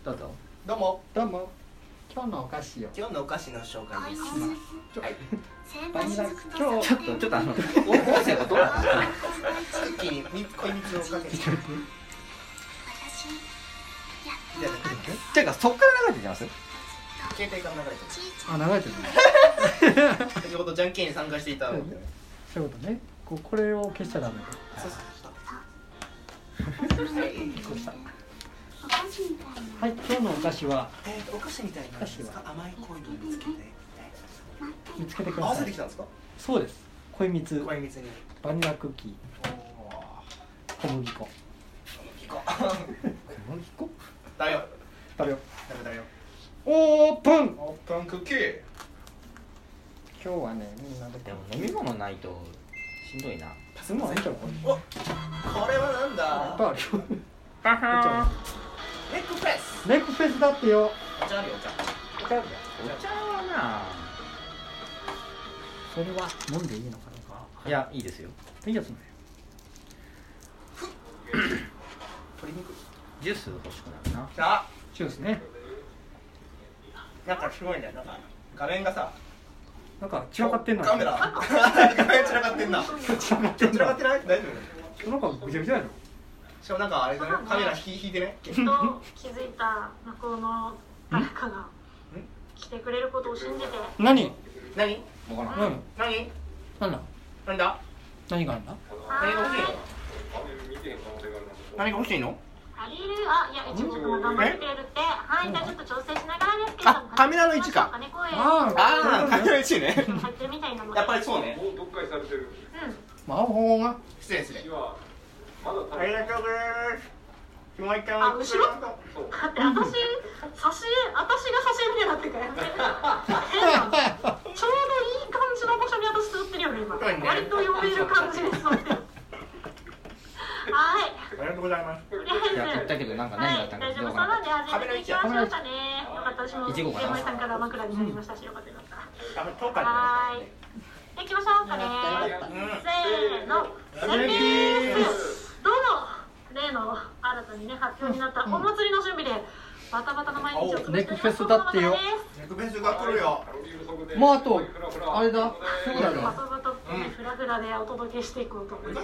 どうぞ。 どうも。 どうも。今日のお菓子を。 今日のお菓子の紹介です。はい。 バニラ。今日ちょっと音声がどうなんですか。 クッキーに恋蜜をかけて。 ていうかそっから流れてます。 携帯から流れてます。 あ、流れてるね。 先ほどじゃんけんに参加していた。 そういうことね。これを消しちゃダメ。 そうそう。 はい、今日のお菓子はお菓子みたいな甘い恋を見つけてください。合わせてきたんですか？ そうです。恋蜜にバニラクッキー、小麦粉。 だよ。 食べよ。 オープンクッキー。 今日はね、みんなででも飲み物ないとしんどいな。 すごいじゃん。これはなんだ？ いっぱいあるよ。 ネックフェス。 ネックフェスだってよ。 お茶あるよ、お茶。 お茶はな。 それは飲んでいいのかな。 いや、いいですよ。 いいやつね。 鶏肉。 ジュース欲しくなるな。 あ、 ジュースね。 なんかすごいね。なんか画面がさ。 なんか散らかってんな。 カメラ。画面散らかってんな。散らかってない？大丈夫？ なんかぐちゃぐちゃやろ。 しかもなんかあれだね、カメラ引いてね。 きっと気づいた向こうの誰かが来てくれることを信じて。 何？ わからん。 なんだ？ 何があるんだ？ 何が欲しいの？ 借りる？あ、いや、一部も頑張ってくれるって。はい、じゃあちょっと調整しながらですけど。 あ、カメラの位置か。 カメラの位置ね。 入ってるみたいなので。 やっぱりそうね。 もう読解されてる。 魔法が。 失礼。 まだありがとうございます。もう一回あ、後ろ？だって私が差し入れだってかよ。変な。ちょうどいい感じの場所に私座ってるよね今。割と呼べる感じで座ってる。はい。 ありがとうございます。 いや、言ったけど、なんか何があったんか。 大丈夫そうなんで始めていきましょうかね。よかった私も池森さんから枕になりましたし、よかったよかった。はい。行きましょうかね。せーの。セミです。どうも。例の新たにね発表になったお祭りの準備でバタバタの毎日をネックフェスだってよ。 ネックフェスが来るよ。 もうあとあれだ。そうだよ。 バタバタフラフラでお届けしていこうと思います。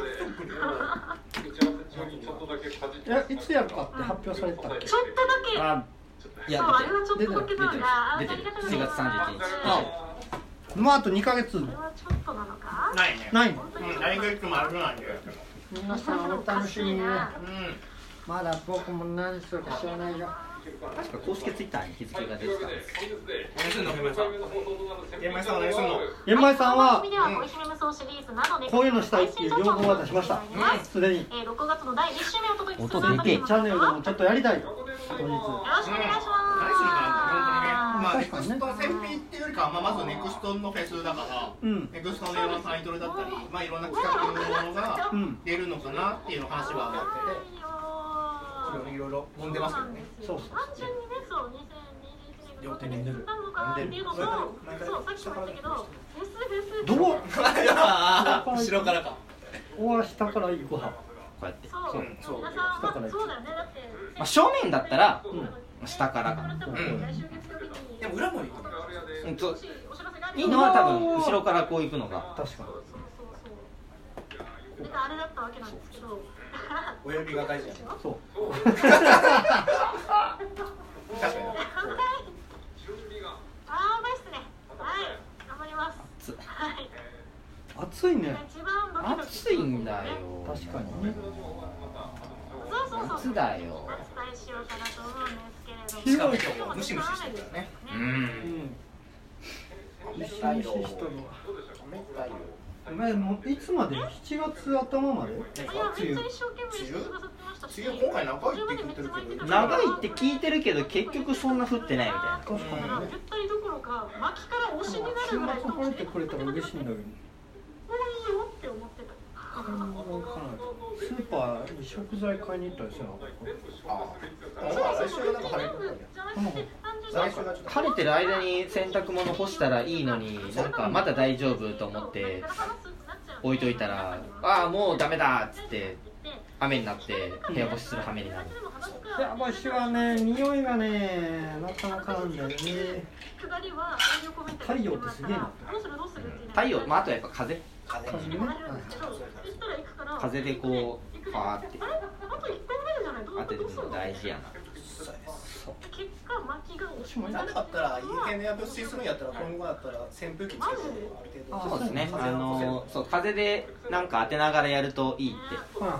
いや、いつやるかって発表されたっけ？ ちょっとだけ。 いや、 そう、あれはちょっとだけなんだ。 出てる。7月31日。 もうあと2ヶ月。 これはちょっとなのか？ ないね。 ないの？ 来月もあるなんで。 皆さんお楽しみにね。まだ僕も何するか知らないよ。 確か公式ツイッターに日付が出てたんです。 何すんの？玄米さん何すんの？ 玄米さんはこういうのしたいっていう要望は出しました。すでに。 6月の第1週目をお届け音でけえ。 チャンネルでもちょっとやりたい。 よろしくお願いします。 まあネクスト選品っていうよりかはまずネクストのフェスだから、ネクストのいろんなタイトルだったり、まあいろんな企画のものが出るのかなっていうの話はあって、いろいろ揉んでますけどね。 そう。 単純にね、そう、2021年両手に塗る。 っていうのと、そう、さっきも言ったけど、フェス。 どこ？ 後ろからか。 おわ下から行く派。 こうやって。 そう、皆さん、そうだよね、だって。 まあ正面だったら下からかな。 でも裏もいい。 いいのは多分後ろからこう行くのが。 確かに。 あれだったわけなんですけど。 親指が大事やね。 そう。 確かに。 あー、ですね。はい、頑張ります。はい。 暑いね。 暑いんだよ。 確かにね。 そう夏だよ。 お伝えしようかなと思うんですけれども。 しかも今日もムシムシしてるからね。 ムシムシしとるわ。お前もういつまで？7月頭まで？ いや、めっちゃ一生懸命してくださってましたし。 梅雨今回長いって聞いてるけど。 長いって聞いてるけど結局そんな降ってないみたいな。 ゆったりどころか巻きから押しになるぐらい晴れてくれたら嬉しいんだけど。 もういいよって思ってた。 スーパーに食材買いに行ったりするの？ 来週なんか晴れる。 晴れてる間に洗濯物干したらいいのに、なんかまだ大丈夫と思って置いといたら、ああもうダメだっつって雨になって部屋干しする羽目になる。 部屋干しはね、匂いがね、なかなかなんだよね。太陽ってすげえな。 太陽、まああとやっぱ風。 風ね。 風でこうファーって当ててるの大事やな。 なんだかったら家で物質するんやったら今後だったら扇風機つけてある程度。 そうですね。そう風でなんか当てながらやるといいって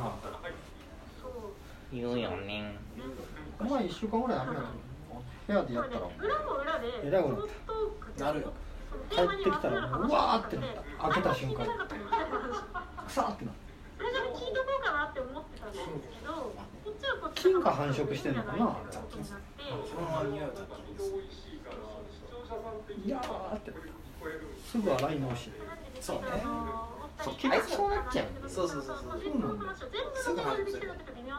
言うよね。 お前1週間ぐらい雨やったの。部屋でやったらえらいことなるよ。 帰ってきたらうわーってなった。開けた瞬間にくさーってなった。菌が繁殖してんのかな。いやーってすぐ洗い直し。 そうね。 そう結構そうなっちゃう。 そう。すぐ繁殖する。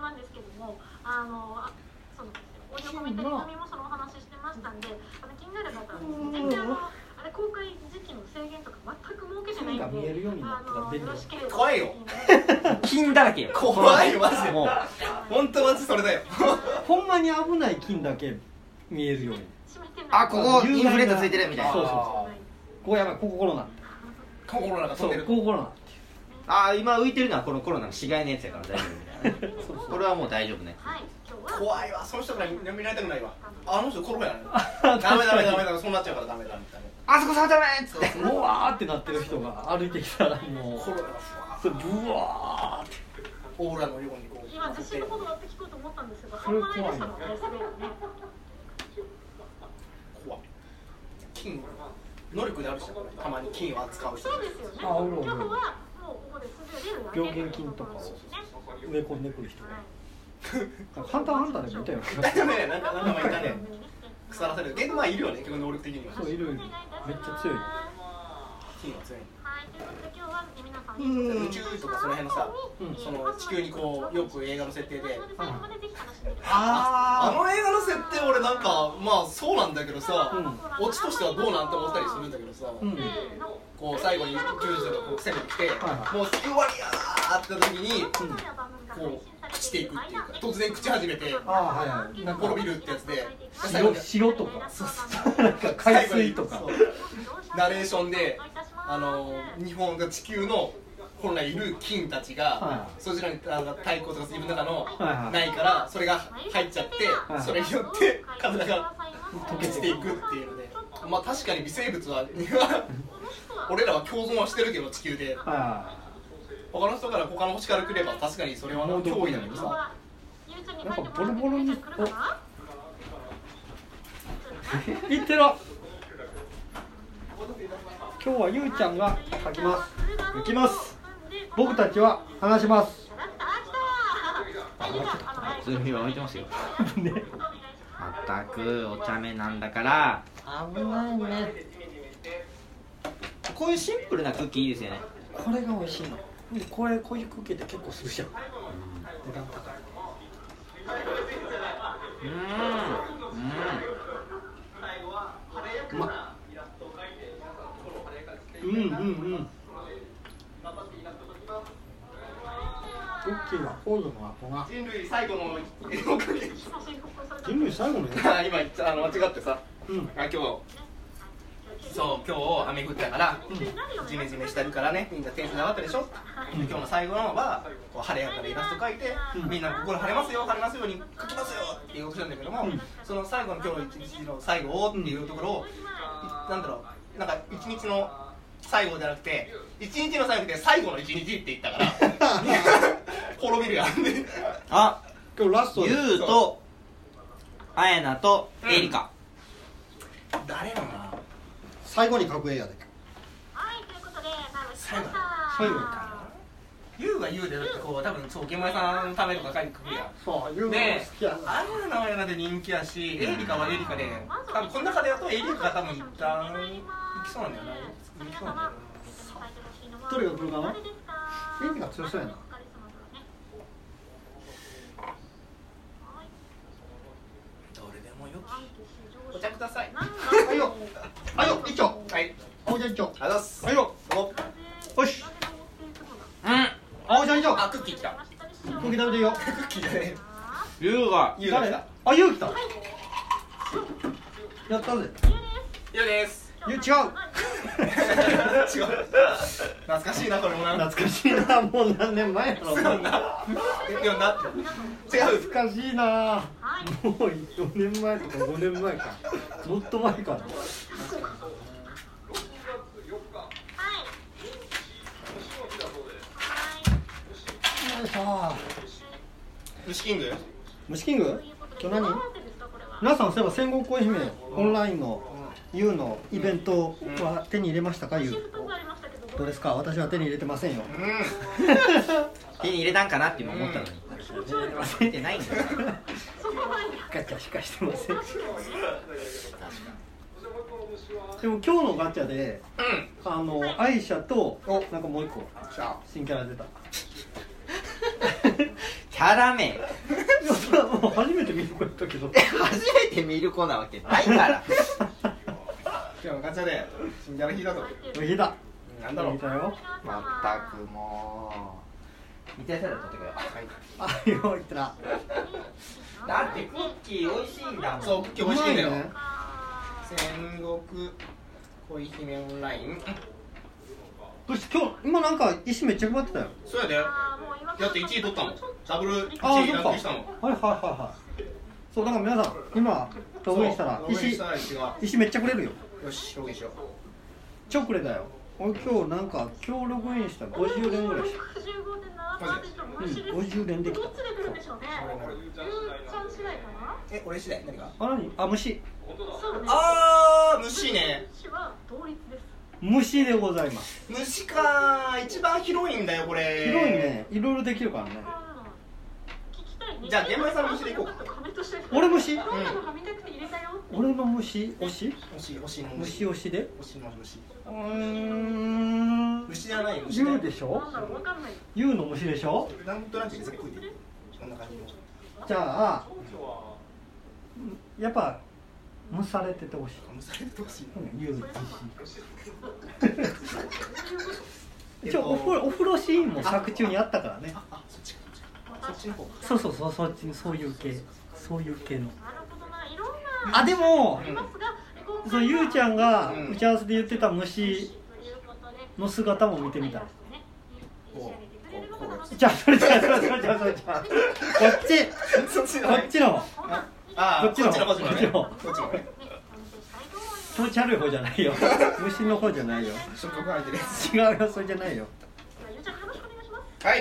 オーディオコメンタリー組もそのお話ししてましたんで、気になる方は全然あれ公開時期の制限とか全く設けてないんで、 見えるようになったら便利。 怖いよ。 菌だらけよ。 怖いよマジで。 もう本当マジそれだよ。 ほんまに危ない菌だけ見えるように。 あ、ここインフルエンザついてるみたいな。 そうここやばい、ここコロナ。 コロナが飛んでる。 ここコロナ。 あ、今浮いてるのはこのコロナの死骸のやつやから大丈夫みたいな。これはもう大丈夫ね。 怖いわ、その人から見られたくないわ。あの人コロナやな。ダメそうなっちゃうからダメだみたいな。 あそこ触っちゃダメっつって。 もうわーってなってる人が歩いてきたらもうコロナがブワーってオーラのようにこう。 今地震のことだって聞こうと思ったんですが、 それ怖いな。 怖い。金能力である人たまに金を扱う人。 そうですよね。 あ、おるおる。 今日はもうここですぐ出るだけ。 病原菌とかを埋め込んでくる人が。ハンターハンターでもいたよ。 だよね、なんかいたね。腐らせる。まあいるよね、結構能力的には。 そういる。めっちゃ強い。 金は強い。 はい、ということで今日は皆さん宇宙とかその辺のさ、その地球にこうよく映画の設定で。 あの映画の設定俺なんかまあそうなんだけどさ、オチとしてはどうなんて思ったりするんだけどさ、こう最後に宇宙人がこう攻めてきて、もう終わりやーって時にこう朽ちていくっていうか、突然朽ち始めて滅びるってやつで、 塩とかなんか海水とかナレーションで日本が地球の本来いる菌たちがそちらに対抗とか自分の中のないからそれが入っちゃって、それによって体が溶けていくっていうので、まあ確かに微生物は俺らは共存はしてるけど地球で他の人から他の星から来れば確かにそれは脅威だけどさ、 なんかボロボロにいってろ。今日はゆうちゃんが書きます。行きます。僕たちは話します。 普通には置いてますよ。まったくお茶目なんだから危ないね。 こういうシンプルなクッキーいいですよね。 これが美味しいの。こういうクッキーって結構するじゃん。値段高い。クッキーはコードの後が人類最後の人類最後の今間違ってさ、今日雨降ったから、ジメジメしてるからね、みんなテンション上がったでしょ。今日の最後のはこう晴れやかなイラスト描いて、みんな心晴れますように描きますよっていうことなんだけども、その最後の今日の一日の最後をっていうところを、なんだろう、なんか一日の最後じゃなくて一日の最後で最後の一日って言ったから滅びるやん。 あ、 今日ラストゆうとあやなとエリカ、 誰だな。 最後に書く絵やで。 はい、ということで最後か。 ゆうがゆうでだってこう多分そう玄米さんのためとか書いてくるやん。 そう、ゆうが好きやな。 あやなはやなで人気やし、エリカはエリカで、多分この中でやるとエリカが多分一旦いきそうなんだよな。 どれが来るかな。エリカ強そうやな。 どれでもよき。お茶ください。 はいよ。はいよ、一丁。 はい。 青ちゃん一丁。 ありがとうございます。 はいよ。よし。青ちゃん一丁。 あ、クッキー来た。 クッキー食べていいよ。 クッキーじゃねゆうがゆうが来た。 やったぜ。 ゆうです。 違う。 違う。懐かしいな、これもな。 懐かしいな、もう何年前やろ。 でもな。違う。 懐かしいな。もう4年前とか5年前か。もっと前かな。 虫キング？ 虫キング？今日何？皆さんそういえば戦国恋姫オンラインの U のイベントは手に入れましたか？ U どうですか？私は手に入れてませんよ。 手に入れたんかなって今思ったのに忘れてないんだよ。 ガチャしかしてません。でも今日のガチャで、アイシャとなんかもう一個新キャラ出た。 キャラ名もう初めて見る子やったけど。 初めて見る子なわけないから。 今日のガチャで新キャラ引いたぞ。 引いた。 なんだろう。 引いたよ。 まったくもう。見てやったら取ってくれよ。 あ、よいったら。 だってクッキー美味しいんだもん。 そう、クッキー美味しいんだよ。戦国恋姫オンライン。 今なんか石めっちゃ配ってたよ。 そうやで。だって1位取ったもん。ダブル1位ランクしたもん。 はい。そうだから皆さん今ログインしたら石めっちゃくれるよ。 よし、ログインしよう。 超くれたよ。俺今日ログインしたら50連ぐらいした。50連できた。 俺次第何が？ 虫。 虫ね。 虫でございます。 虫かー、一番広いんだよこれ。 広いね、いろいろできるからね。 じゃあ現場さんの虫でいこうか。 俺虫？俺の虫推し？虫推しで？ 虫じゃない虫。 ユウでしょ？ユウの虫でしょ？ なんとなくそんな感じの。 じゃあやっぱ蒸されててほしい。ユウ一応お風呂シーンも作中にあったからね。 そっちの方。 そうそっちそういう系の。あ、でもそうゆうちゃんが打ち合わせで言ってた虫の姿も見てみたい。じゃあそれこっちの気持ち悪い方じゃないよ。虫の方じゃないよ。違うよ、それじゃないよ。 はい。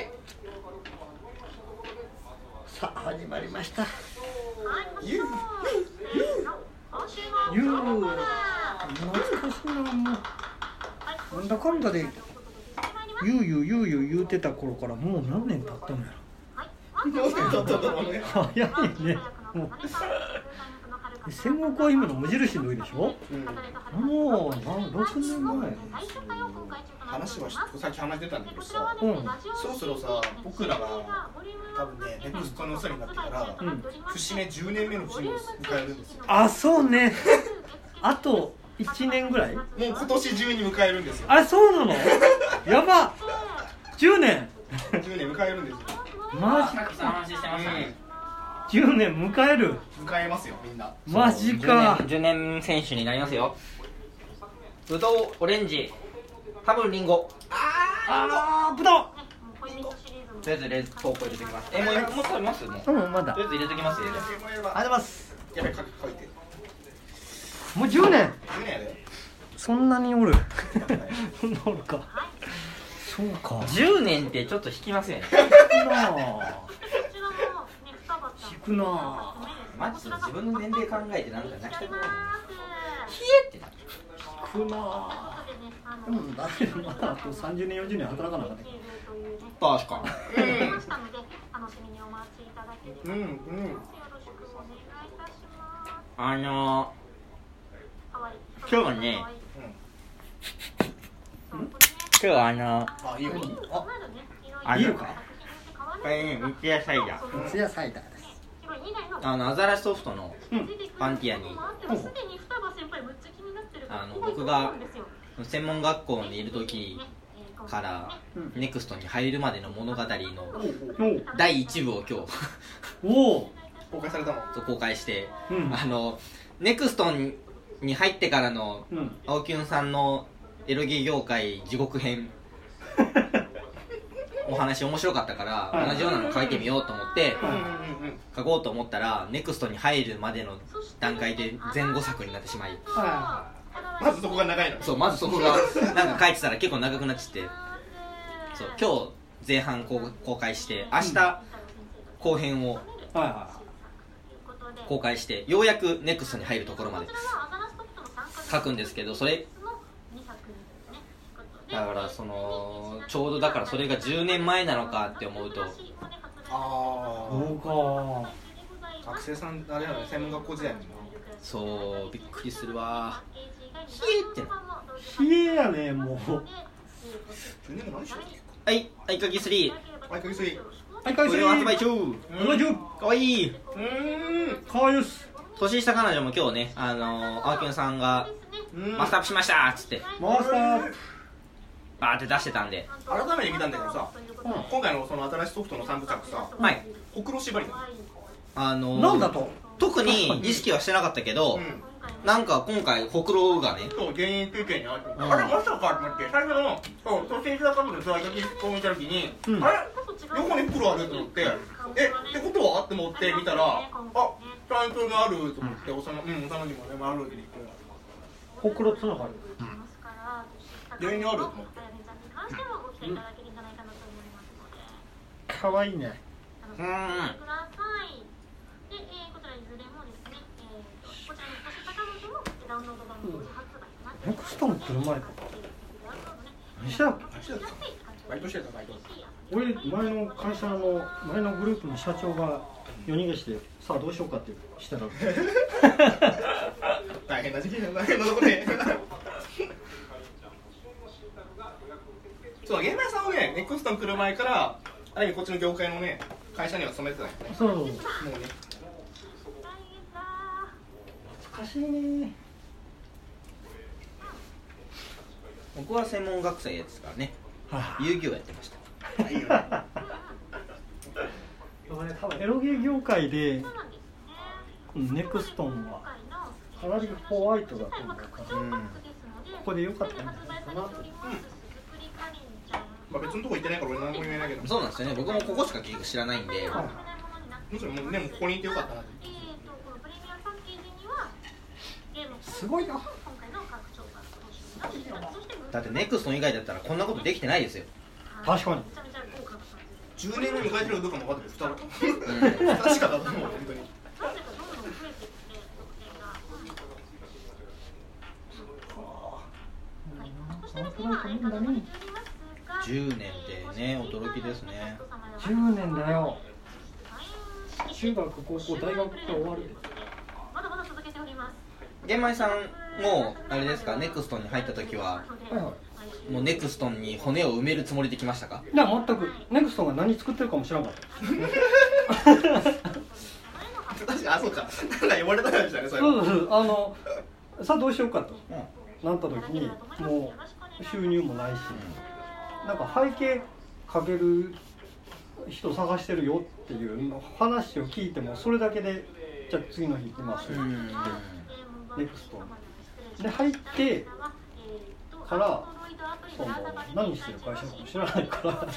さあ始まりました。 ゆう懐かしいな。もうなんだかんだでゆう言うてた頃からもう何年経ったのやろ。早いね。戦国は今の無印の上でしょ。もう6年前。 話はさっき話してたんだけどさ、そろそろさ、僕らが多分ね、ネクストの世になってから、節目10年目の節目を迎えるんですよ。 あ、そうね。あと1年ぐらい？もう今年中に迎えるんですよ。 あれ、そうなの？やば。10年。 10年迎えるんですよ。 マジか。 話してましたね。 10年迎える。 迎えますよ、みんな。 マジか。 10年選手になりますよ。ぶどう、オレンジ、多分リンゴ。 ぶどう。 とりあえず冷凍庫入れてきます。もう食べます？もう。 まだ。 とりあえず入れてきます。 ありがとうございます。 やべ、書いて。 もう10年。 10年やで。 そんなにおる。そんなおるか。そうか。 10年ってちょっと引きますよね。 引くな。 マジで自分の年齢考えてなんか泣きたくない。ひえってなる。 引くな。でもだってまだあと30年40年働かなかった。 確か。今日はね。今日はいいよ。 いいのか。 これね、三ツ矢サイダー。 三ツ矢サイダーです。 アザラシソフトのパンティアに、僕が専門学校にいる時からネクストに入るまでの物語の第1部を今日公開されたの？ 公開して、ネクストに入ってからの青キュンさんのエロゲ業界地獄編お話面白かったから、同じようなの書いてみようと思って書こうと思ったら、ネクストに入るまでの段階で前後作になってしまい、 まずそこが長いの。 そう、まずそこがなんか書いてたら結構長くなっちゃって、そう、今日前半公開して明日後編を公開して、ようやくネクストに入るところまで書くんですけど、それだからそのちょうどだからそれが10年前なのかって思うと、 そうか、 学生さんあれやね、専門学校時代に。 そう、びっくりするわ。ひえってひえやね、もう。 10年後何してる？ はい、アイカギ3。 アイカギ3。 アイカギ3。 発売中。かわいい。 かわいいっす。 年下彼女も今日ね、青キュンさんがマスターアップしましたっつってマスターアップバーって出してたんで、 改めて見たんだけどさ、今回のその新しいソフトの3部作さ、 はい、 ほくろ縛りなんだと特に意識はしてなかったけど、なんか今回ほくろがね、 そう、原因経験にあって、あれまさかと思って、最初のそう年下彼女と相手を見た時に、あれ横にほくろあると思って、ってことはって思って見たら、あ、ちゃんとがあると思って、幼馴染もね、あるって言って、 ほくろつながる。 原因にあると思って。 かわいいね。ネクストも来る前か。何してたっけ？ バイトしてた、バイト。 俺、前の会社の前のグループの社長が夜逃げして、さあどうしようかってしたら大変な時期だ、大変なとこで。そう、ゲーム屋さんはね、ネクストに来る前からある意味こっちの業界のね、会社には勤めてたんよね。 そう、 もうね。 懐かしいね。 僕は専門学生ですからね、遊戯王やってました。 いいよね。 多分エロゲー業界でネクストンはかなりホワイトだと思うから、ここで良かったんじゃないかなと。 まあ別のとこ行ってないから俺何も言えないけど。 そうなんですよね、僕もここしか結局知らないんで、 むしろもうね、もうここにいてよかったなって。 すごいな。 だってネクストン以外だったらこんなことできてないですよ。 確かに。 10年後に迎えてるかどうかも分かってる。2確かだと思う、本当に。 10年でね、驚きですね。 10年だよ。中学、高校、大学が終わる。 玄米さんもあれですか、ネクストンに入った時は、もうネクストンに骨を埋めるつもりで来ましたか？ いや、全く。ネクストンが何作ってるかも知らなかった。 確かに、あ、そうか。なんか言われたんでしたね、それ。 そう、さあどうしようかと、なった時に、もう収入もないし、なんか背景かける人探してるよっていう話を聞いても、それだけで、じゃあ次の日行きますって言って、ネクストで入ってから、その何してる会社かも知らないからこ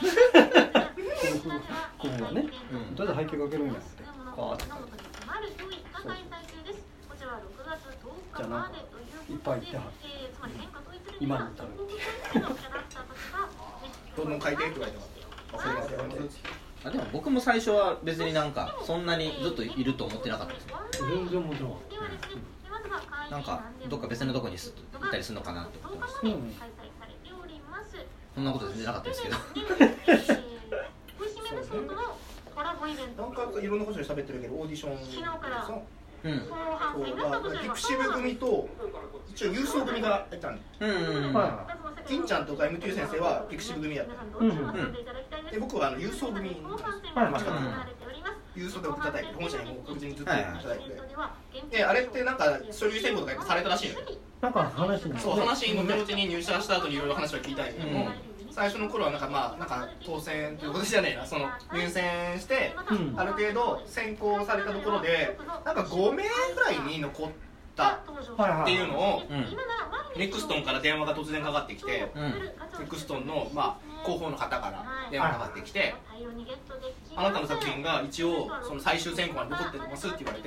こがね、どうやって背景かけるんやってカーって書いて、そうじゃあなんかいっぱいいってはって今に至るっていうどんどん書いてって書いてます。 でも僕も最初は別になんかそんなにずっといると思ってなかったです。 全然もちろん、 なんかどっか別のとこに行ったりするのかなって思ってました。そんなこと全然なかったですけど。 なんかいろんなことで喋ってるけど、オーディションそうピクシブ組と一応郵送組がいたんで、金ちゃんとか MT 先生はピクシブ組やった。で僕は郵送組に郵送で送ったタイプ、本社にも確実にずっと送ったタイプで、あれってなんか書類選考とかされたらしいのよ。 なんか話にそう、話のうちに入社した後にいろいろ話を聞いたんやけども、最初の頃はなんか当選ということじゃねえな、その入選して、ある程度選考されたところでなんか5名ぐらいに残ったったっていうのを、ネクストンから電話が突然かかってきて、ネクストンの、広報の方から電話がかかってきて、あなたの作品が一応その最終選考に残ってますって言われて、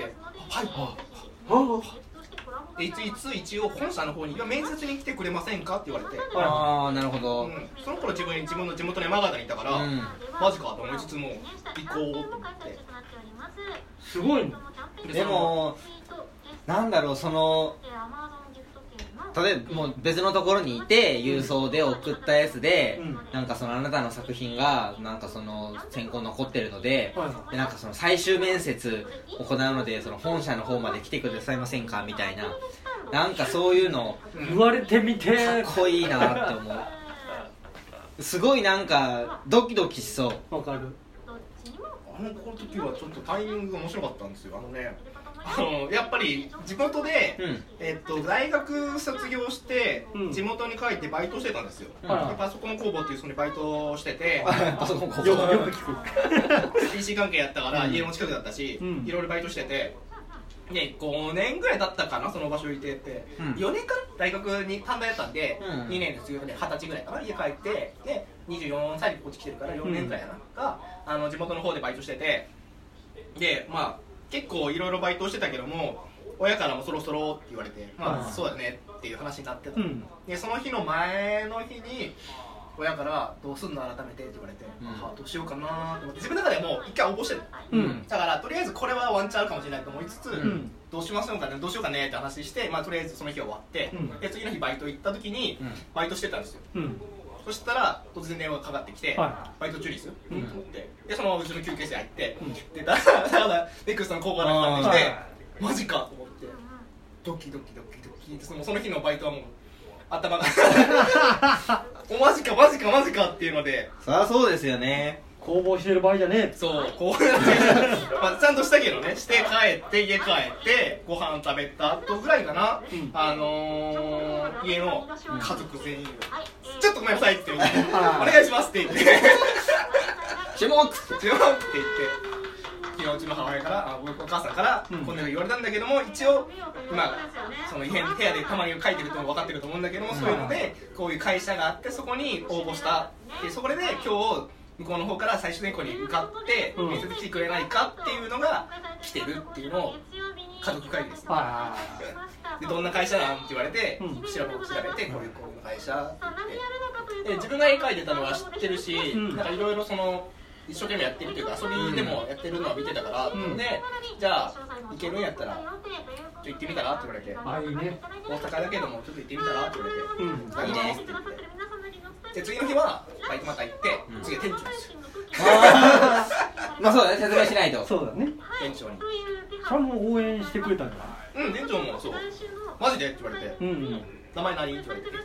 はい、いついつ一応本社の方に面接に来てくれませんかって言われて、 ああなるほど、 その頃自分の地元の山形にいたから、マジかと思いつつも行こうと思って。 すごいね。 でもなんだろう、その例えばもう別のところにいて郵送で送ったやつで、なんかそのあなたの作品がなんかその選考残ってるので、でなんかその最終面接行うのでその本社の方まで来てくださいませんかみたいな、なんかそういうの言われてみてかっこいいなって思う。すごいなんかドキドキしそう。 わかる。 この時はちょっとタイミングが面白かったんですよ。やっぱり地元で、大学卒業して地元に帰ってバイトしてたんですよ。パソコン工房っていうそのバイトをしてて、 パソコン工房よく聞く PC 関係やったから家の近くだったし、いろいろバイトしてて、で5年ぐらい経ったかな、その場所にいてて、4年間大学に短大やったんで、2年の卒業で20歳ぐらいかな、家帰ってで24歳でこっち来てるから4年ぐらいやな、が地元の方でバイトしてて、で結構いろいろバイトしてたけども、親からもそろそろって言われて、そうだねっていう話になってた、でその日の前の日に親からどうすんの改めてって言われて、どうしようかなと思って自分の中でもう一回応募してる、だからとりあえずこれはワンチャンあるかもしれないと思いつつ、どうしようかねって話して、とりあえずその日は終わって、で次の日バイト行った時にバイトしてたんですよ、そしたら突然電話がかかってきて、バイト中にすると思って、でそのうちの休憩室に入って、でだからネクストの工場がかかってきて、マジかと思ってドキドキで、その日のバイトはもう頭がマジかっていうので、 そりゃそうですよね。 工房してる場合じゃねえ。 そうこうやってちゃんとしたけどね、して帰って家帰ってご飯食べた後ぐらいかな、家の家族全員ちょっとごめんなさいって言ってお願いしますって言って注目って言って、昨日うちの母親からお母さんからこんなの言われたんだけども、一応その部屋でたまに書いてるって分かってると思うんだけども、そういうのでこういう会社があってそこに応募した、でそこで今日向こうの方から最終選考に受かって面接来てくれないかっていうのが来てるっていうのを家族会議です、でどんな会社なんって言われて、調べてこういう会社って言って、で自分が絵描いてたのは知ってるし、なんかいろいろその一生懸命やってるというか遊びでもやってるのは見てたから、でじゃあ行けるんやったら行ってみたらって言われて、 いいね、 大阪だけどもちょっと行ってみたらって言われて、いいねって言って、で次の日はバイトまた行って、次は店長ですよ。 そうだね、説明しないと。 そうだね、 店長にちゃんと応援してくれたんだ。 店長もそうマジでって言われて、名前何って言われて、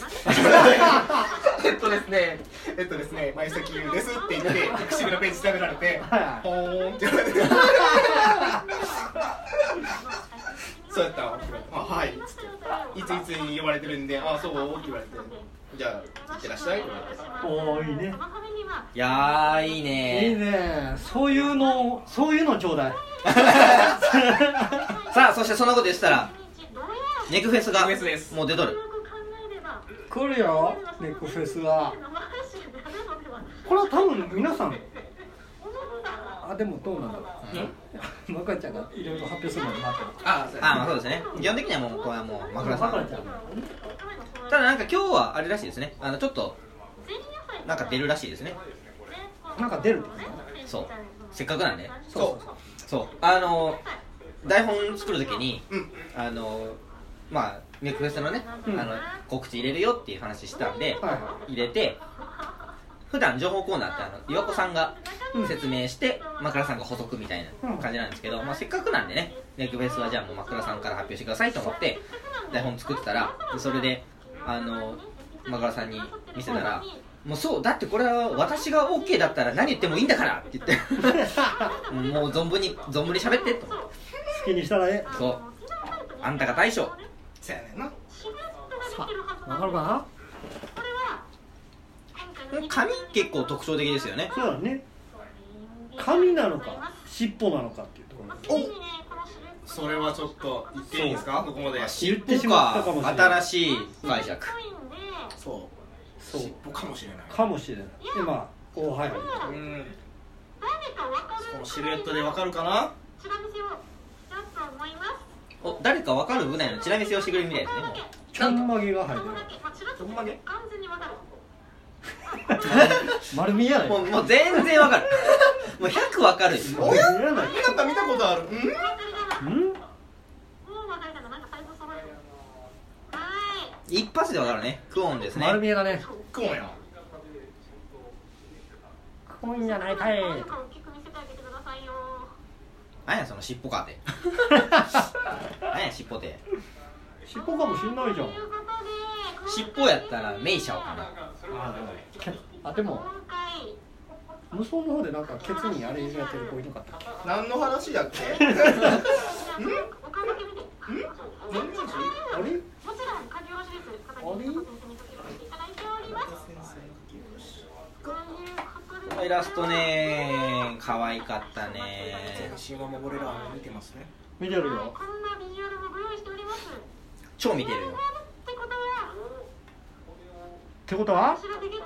ですね、前崎優ですって言って口紅のページ調べられて、ほーんって言われてそうやったら、はいっつって、いつ呼ばれてるんで、そうって言われて、じゃあ行ってらっしゃいって言われて、 いいね、 いやーいいね、 いいね、そういうのちょうだいさあ、そしてそんなこと言ってたらネクフェスがもう出とる。 来るよ、ネクフェスは。これは多分皆さん、でもどうなんだろう、まかちゃんがいろいろ発表するのに待ってそうですね、基本的にはもうこれはもうまくらさん。ただなんか今日はあれらしいですね、ちょっとなんか出るらしいですね。 なんか出るってこと？ そう、せっかくなんで。そう台本作るときにネクフェスのね、告知入れるよっていう話したんで、入れて、普段情報コーナーって岩子さんが説明して、枕さんが補足みたいな感じなんですけど、せっかくなんでね、ネクフェスはじゃあもう枕さんから発表してくださいと思って台本作ってたら、それで枕さんに見せたら、もうそうだってこれは私が OK だったら何言ってもいいんだからって言ってもう存分に喋ってと、好きにしたらええ、 そうあんたが大将そうやねんな。 さあ、わかるかな。 髪結構特徴的ですよね。 そうだね、髪なのか尻尾なのかっていうところ。 それはちょっと言っていいですか？ここまで言ってしまったかもしれない。 新しい解釈。 そう尻尾かもしれない。 かもしれない。今大流行り。 そのシルエットでわかるかな？ お、誰かわかるぐらいのチラ見せをしてくれるみたいですね。 ちょんまげが入ってる。 ちょんまげ？ 丸見えやない。 もう全然わかる。もう100わかる。 おや？なんか見たことある。 一発でわかるね。クオンですね。 丸見えだね。 クオンや。 クオンじゃないかい。 何やその尻尾かって。何や尻尾って。 尻尾かもしんないじゃん。 尻尾やったらメイシャオかな。 あ、でも無双の方でなんかケツにあれ入れてる子いなかったっけ？ 何の話だっけ？ あれ？ イラストね、可愛かったね。 全身はモレラー見てますね。 見てるよ。 超見てるよ。 ってことは？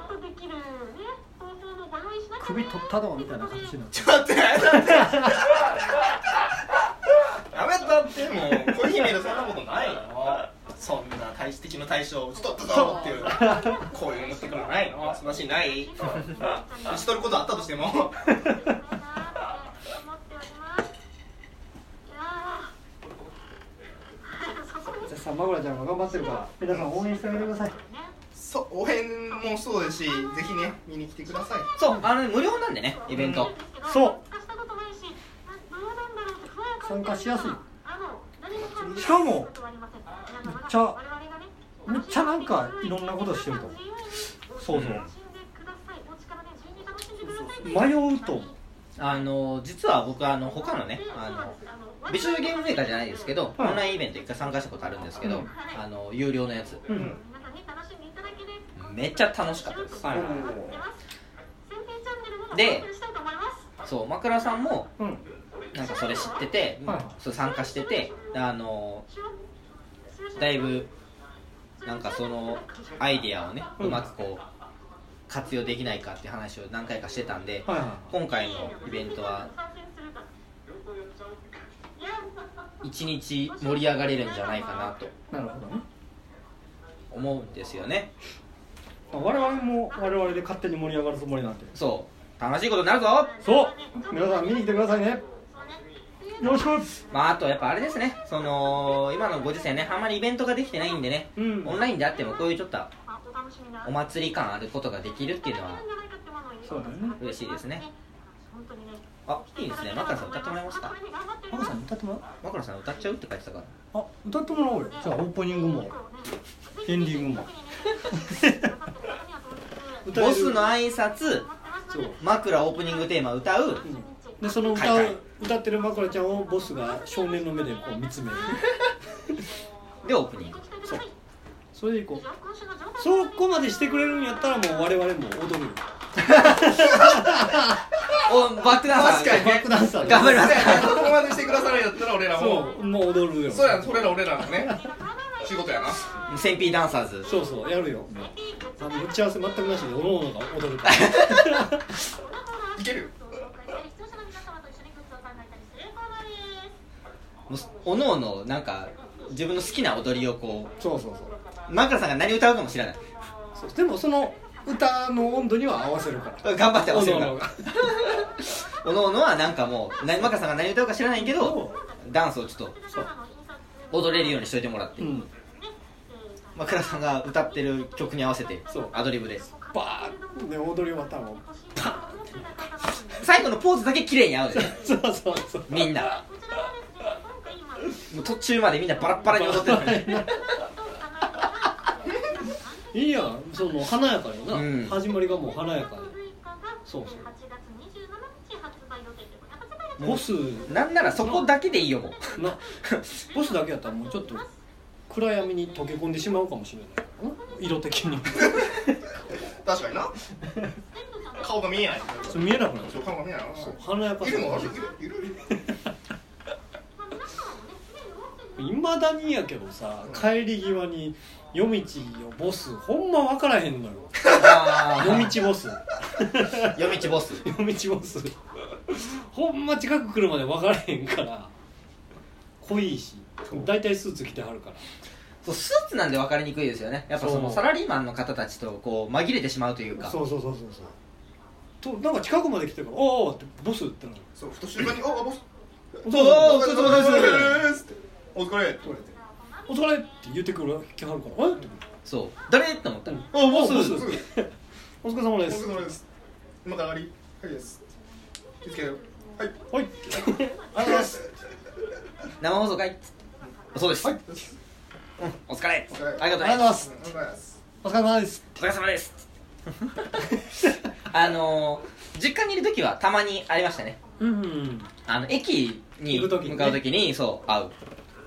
首取ったのみたいな感じになって。 ちょっと待って。やめたってもうコーヒーメイドそんなことないの？そんな敵の対象を打ち取ったぞっていうこういうの持ってくるのないの？そんなシーンない？打ち取ることあったとしてもじゃあさ、まぐらちゃんが頑張ってるから皆さん応援してあげてください。 そう、応援もそうですし、ぜひね、見に来てください。 そう、無料なんでね、イベント。 そう。参加しやすい。しかもめっちゃなんかいろんなことしてると。そうそう。迷うと。 実は僕他のね美少女ゲームメーカーじゃないですけど、オンラインイベント一回参加したことあるんですけど、有料のやつ。めっちゃ楽しかったです。で、そう枕さんもなんかそれ知ってて、それ参加してて、だいぶなんかそのアイデアをね、うまくこう活用できないかっていう話を何回かしてたんで、今回のイベントは一日盛り上がれるんじゃないかなと思うんですよね。 我々も我々で勝手に盛り上がるつもりなんで。 そう楽しいことになるぞ。 そう皆さん見に来てくださいね。よろしく。 あとやっぱあれですね、今のご時世ね、あんまりイベントができてないんでね、オンラインであってもこういうちょっとお祭り感あることができるっていうのはそうだね、 嬉しいですね。あ、いいですね。マクラさん歌ってもらえますか？ マクラさん歌ってもらう？ マクラさん歌っちゃうって書いてたから。 あ、歌ってもらおうよ。じゃあオープニングもエンディングもボスの挨拶、枕オープニングテーマ歌う、 でその歌ってるマクラちゃんをボスが少年の目でこう見つめるでオープニング。 それでいこう。そこまでしてくれるんやったらもう我々も踊るよお、バックダンサー。 確かにバックダンサー頑張ります。 ここまでしてくださるんやったら俺らもそうもう踊るよ。 そうや、それら俺らのね仕事やな。 センピーダンサーズ。 そうそうやるよ。打ち合わせ全くなしでおのおのが踊るからいけるよ。 おのおのなんか自分の好きな踊りをこう、 そうマクラさんが何歌うかも知らない。 そうでもその歌の温度には合わせるから頑張って合わせるからおのおのはなんかもうマクラさんが何歌うか知らないけどダンスをちょっと踊れるようにしといてもらって、マクラさんが歌ってる曲に合わせてアドリブでバーンで踊り終わったらもうパーン最後のポーズだけ綺麗に合うでそうみんなもう途中までみんなバラッバラに踊ってるのにいいやん、その華やかにな、始まりがもう華やかに。そうボスなんならそこだけでいいよもうなボスだけやったらもうちょっと暗闇に溶け込んでしまうかもしれない色的に確かにな顔が見えない。 そう見えなくなる。 顔が見えない。 そう華やかさいるの？いるいまだにやけどさ、帰り際に夜道よボスほんま分からへんのよ。夜道ボス夜道ボス夜道ボスほんま近く来るまで分からへんから濃いし、だいたいスーツ着てはるから。 そう、スーツなんで分かりにくいですよね。やっぱそのサラリーマンの方たちとこう紛れてしまうというか。 そうとなんか近くまで来てから「おお!」ってボスってなる。 そう、ふと瞬間に「おボスお疲れ様です」って「お疲れ」って言われて 「お疲れ!」って言ってくる来はるから「えっ?」てそう、誰って思ったら 「おボス!」 おお疲れ様です。 疲れ様です。今から上がりはいです。気をつけよう。はいはい。 ありがとうございます。生放送かい。そうです。 はい。 お疲れ。 お疲れ。 ありがとうございます。 お疲れ様です。 お疲れ様です。 お疲れ様です。実家にいる時はたまにありましたね。駅に向かう時にそう会う。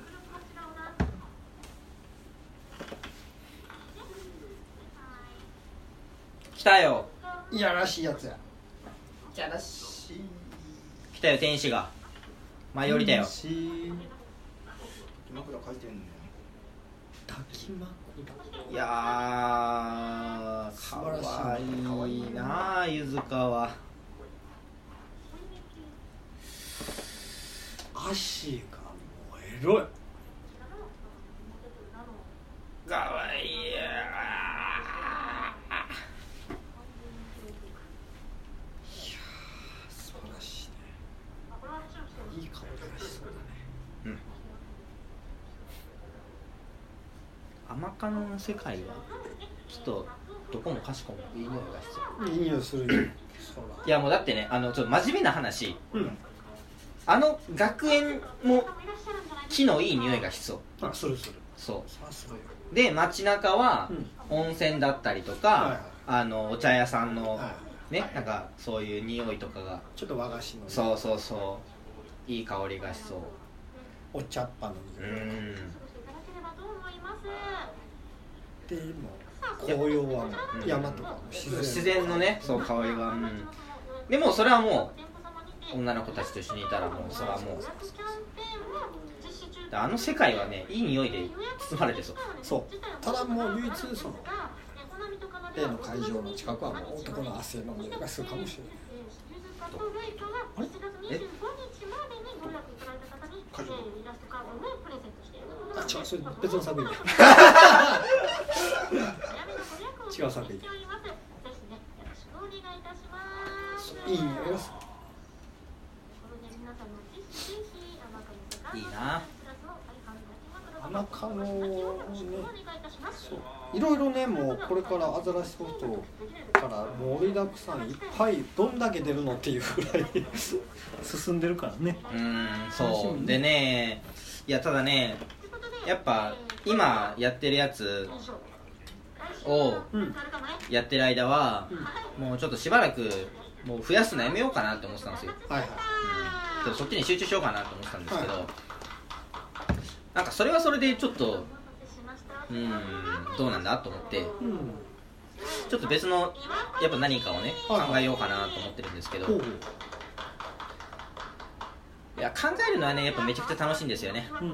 来たよ。 いやらしいやつや。 いやらしい。 来たよ天使が。舞い降りたよ。 枕書いてんね。 抱き枕。 いやー、かわいいなあ、ゆずかは。 足がもうエロい。 かわいいや素晴らしいね。いい香りがしそうだね。 甘カノの世界はちょっとどこもかしこもいい匂いが必要。 いい匂いするよ。 いやもうだってね、ちょっと真面目な話、あの学園も木のいい匂いがしそう。 あ、する。 そうで、街中は温泉だったりとか、お茶屋さんのね、なんかそういう匂いとかがちょっと和菓子の、 そういい香りがしそう。 お茶っ葉の匂い。でも紅葉は山とかも自然のね、そう香りが、でもそれはもう女の子たちと一緒にいたらもうそれはもうあの世界はね、いい匂いで包まれてそう。 ただもう唯一その例の会場の近くはもう男の汗の匂いがするかもしれない。あれ？ 会場あ、違う、それ別の作品違う作品。いい匂いがする。いいな。 甘カノね、そういろいろね、もうこれからアザラシソフトから盛りだくさんいっぱい、どんだけ出るのっていうぐらい進んでるからね。 そうでね、いやただね、やっぱ今やってるやつをやってる間は、もうちょっとしばらくもう増やすのやめようかなって思ってたんですよ。そっちに集中しようかなと思ってたんですけど、なんかそれはそれでちょっとどうなんだと思って、ちょっと別のやっぱ何かをね考えようかなと思ってるんですけど、いや考えるのはねやっぱめちゃくちゃ楽しいんですよね。考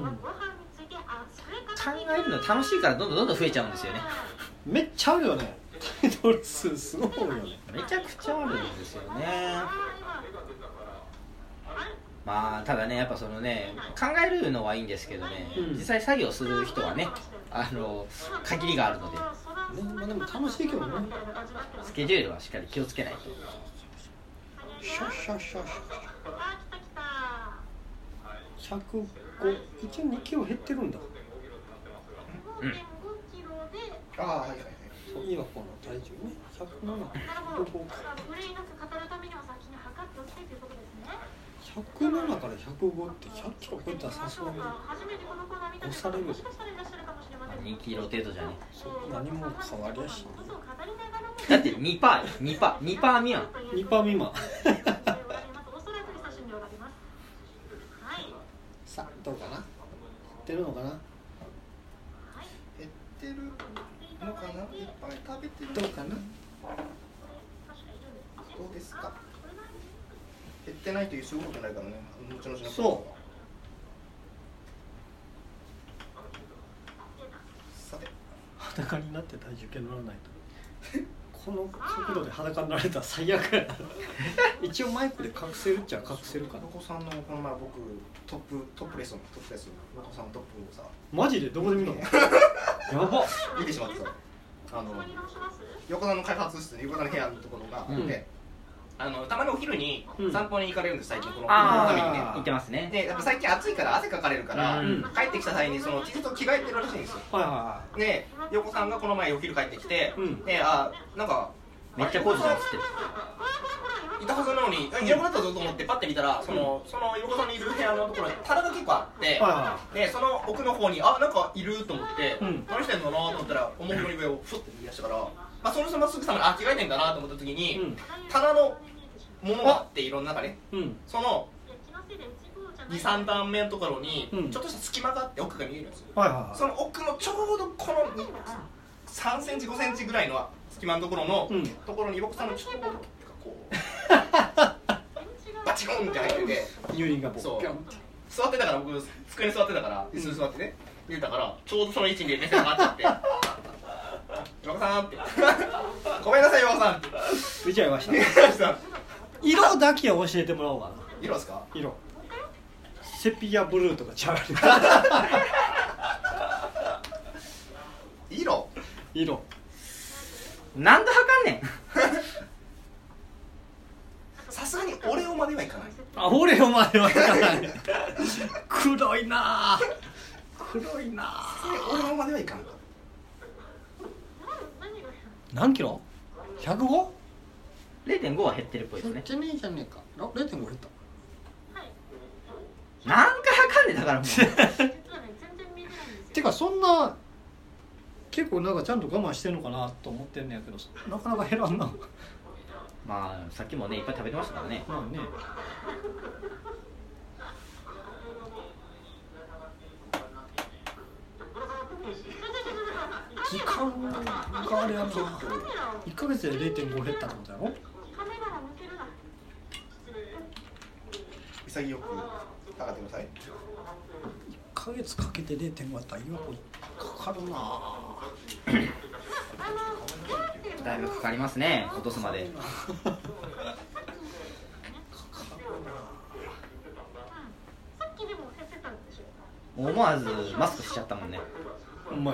えるの楽しいからどんどん増えちゃうんですよね。 めっちゃあるよね。タイトル数すごいよね。 めちゃくちゃあるんですよね。まあただね、やっぱそのね、考えるのはいいんですけどね、実際作業する人はね、限りがあるので、 まあ、でも楽しいけどね。 スケジュールはしっかり気をつけないと。 105、一応2キロ減ってるんだ。 ああ、はいはいはい。 そう、今この体重ね、107、107から105って100キロ超えたらさすがに押される。 2キロ程度じゃね。 何も変わりやしだって2%未満。 2%未満。さあ、どうかな。減ってるのかな。 減ってるのかな。いっぱい食べてる。 どうかな。 どうですか。減ってないというすごいことないからね。後々のそ裸になって体重計乗らないとこの角度で裸になれたら最悪やな一応マイクで隠せるっちゃ隠せるかな。 のこさんのこの前僕トップレスののこさんのトップをさマジでどこで見たのやば見てしまってさ横田の開発室で横田の部屋のところがあって、たまにお昼に散歩に行かれるんです最近このためにね行ってますね。 でやっぱ最近暑いから汗かかれるから、帰ってきた際にその T シャツを着替えてるらしいんですよ。で横さんがこの前お昼帰ってきて、でなんかめっちゃ工事さん映ってるいたはずなのにいなくなったぞと思ってパッて見たらその横さんのいる部屋のところに棚が結構あって、でその奥の方になんかいると思って、何してんのなと思ったらおもむろに上をふって見出したから、その人まっすぐさまに着替えてんだなと思った時に、棚のものがあっていろんな中ね、その 2,3 段目のところにちょっとした隙間があって奥が見えるんですよ。その奥のちょうどこの3センチ5センチぐらいの隙間のところに横さんのちょっとこうバチコンって入ってて乳輪がそう座ってたから僕机に座ってたから椅子に座ってね見てたからちょうどその位置に目線があっちゃって横さんってごめんなさい横さんって見ちゃいました色だけは教えてもらおうかな。 色ですか？ 色セピアブルーとかちゃう色なんで測んねんさすがにオレオまではいかない。 オレオまではいかない黒いな黒いなオレオまではいかない。 何キロ 105？ 0.5 は減ってるっぽいですね。 減ってねえじゃねえか。0.5 減った。 なんか測んねえだからもうてかそんな結構なんかちゃんと我慢してんのかなと思ってんねやけどなかなか減らんなまあさっきもねいっぱい食べてましたからね。 まあね時間があれやな1ヶ月で 0.5 減ったってことやろ。 潔く測ってください。1 ヶ月かけて 0.5 やったらよくかかるなだいぶかかりますね落とすまで思わずマスクしちゃったもんね。 うまい。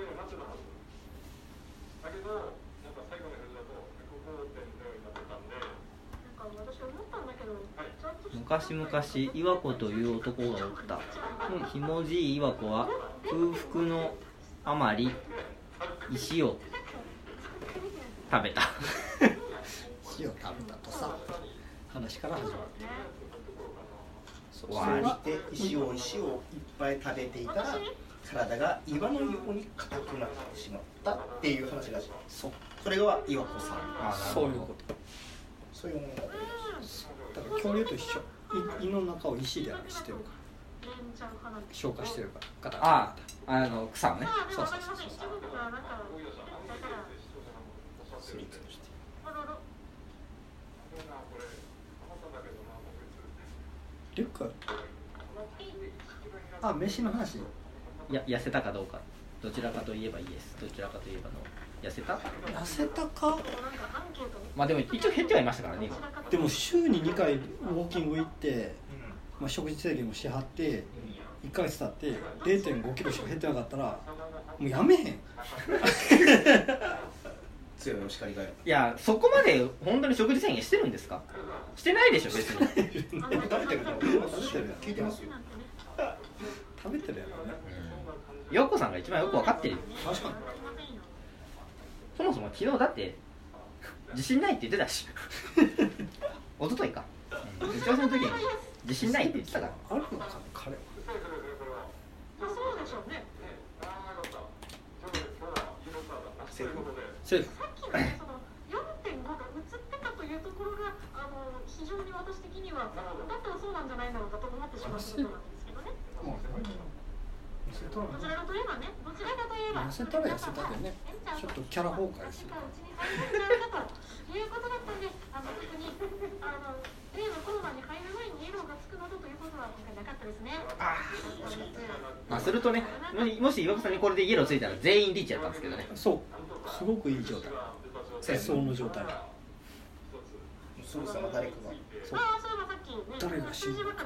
昔々岩子という男がおった。ひもじい岩子は空腹のあまり石を食べた石を食べたとさ話から始まる。 終わりで石をいっぱい食べていたら体が岩のように硬くなってしまったっていう話らしい。それが岩子さん。 そういうこと。 そういうものがだから恐竜と一緒。胃の中を石でしてるから消化してるから草をね。 そうリュック飯の話。 痩せたかどうかどちらかといえばイエスどちらかといえばの痩せたかまあでも一応減ってはいましたからね。 でも週に2回ウォーキング行って、食事制限をしはって1ヶ月経って 0.5 キロしか減ってなかったらもうやめへん強いお叱りがよ。 いやそこまで本当に食事制限してるんですか？してないでしょ別に食べてるの聞いてますよ。 食べてるやろね。 陽子さんが一番よく分かってるよ。 確かに。 そもそも昨日だって自信ないって言ってたし一昨日か打ち合わせの時に自信ないって言ってたから。 あるのかな彼は。 そうでしょうね。 セーフ。 さっきのその 4.5 が映ってたというところが非常に私的にはだったらそうなんじゃないだろうかと思ってしまうことなんですけどね。どちらかといえばね、 痩せたら痩せたでね、ちょっとキャラ崩壊する。 ということだったんで、特に例のコロナに入る前にエロがつまあするとね、もし岩子さんにこれでイエローついたら全員リーチやったんですけどね。 そうすごくいい状態、絶望の状態。 そろそろ誰かが誰が死ぬのか。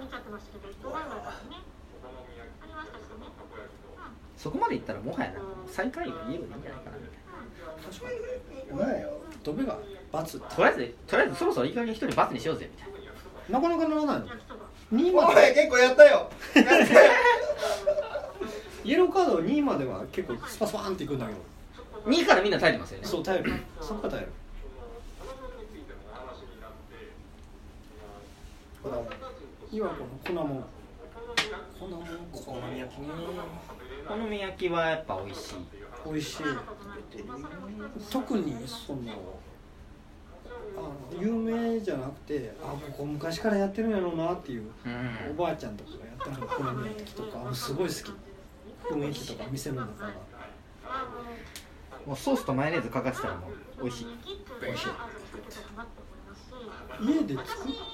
そこまでいったらもはやな最下位はイエローでいいんじゃないかなみたいな。 確かにもうドベが罰、 とりあえずそろそろいい加減一人罰にしようぜみたいな。なかなかならないの。2 おまでい結構やったよイエローカード2までは結構スパスパーンっていくんだけど、 な。2からみんな耐えてますよね。 そう耐える、そっから耐える。今この粉もんお好み焼きね。 お好み焼きはやっぱ美味しい。 美味しい。特にその有名じゃなくて、ここ昔からやってるんやろうなっていう、おばあちゃんとかがやってるお好み焼きとかすごい好き。雰囲気とか店の中がもうソースとマヨネーズかかってたらもう美味しい。 美味しい。家で作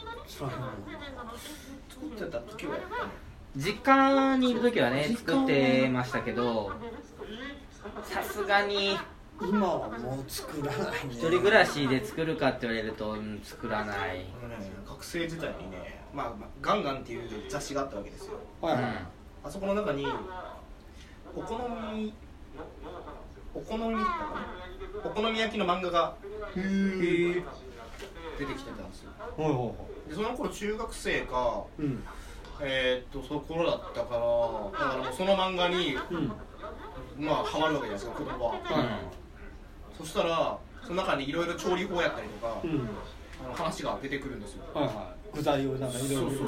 ってた時は実家にいる時はね作ってましたけど、さすがに今はもう作らないね。 一人暮らしで作るかって言われると、作らない。 学生時代にね、ガンガンっていう雑誌があったわけですよ。 はいはい、 あそこの中にお好み焼きの漫画が出てきてたんですよ。でその頃中学生か、その頃だったから、だからもうその漫画に、ハマるわけじゃないですか、子供は。そしたらその中にいろいろ調理法やったりとか、話が出てくるんですよ。 具材をなんかいろいろ。 も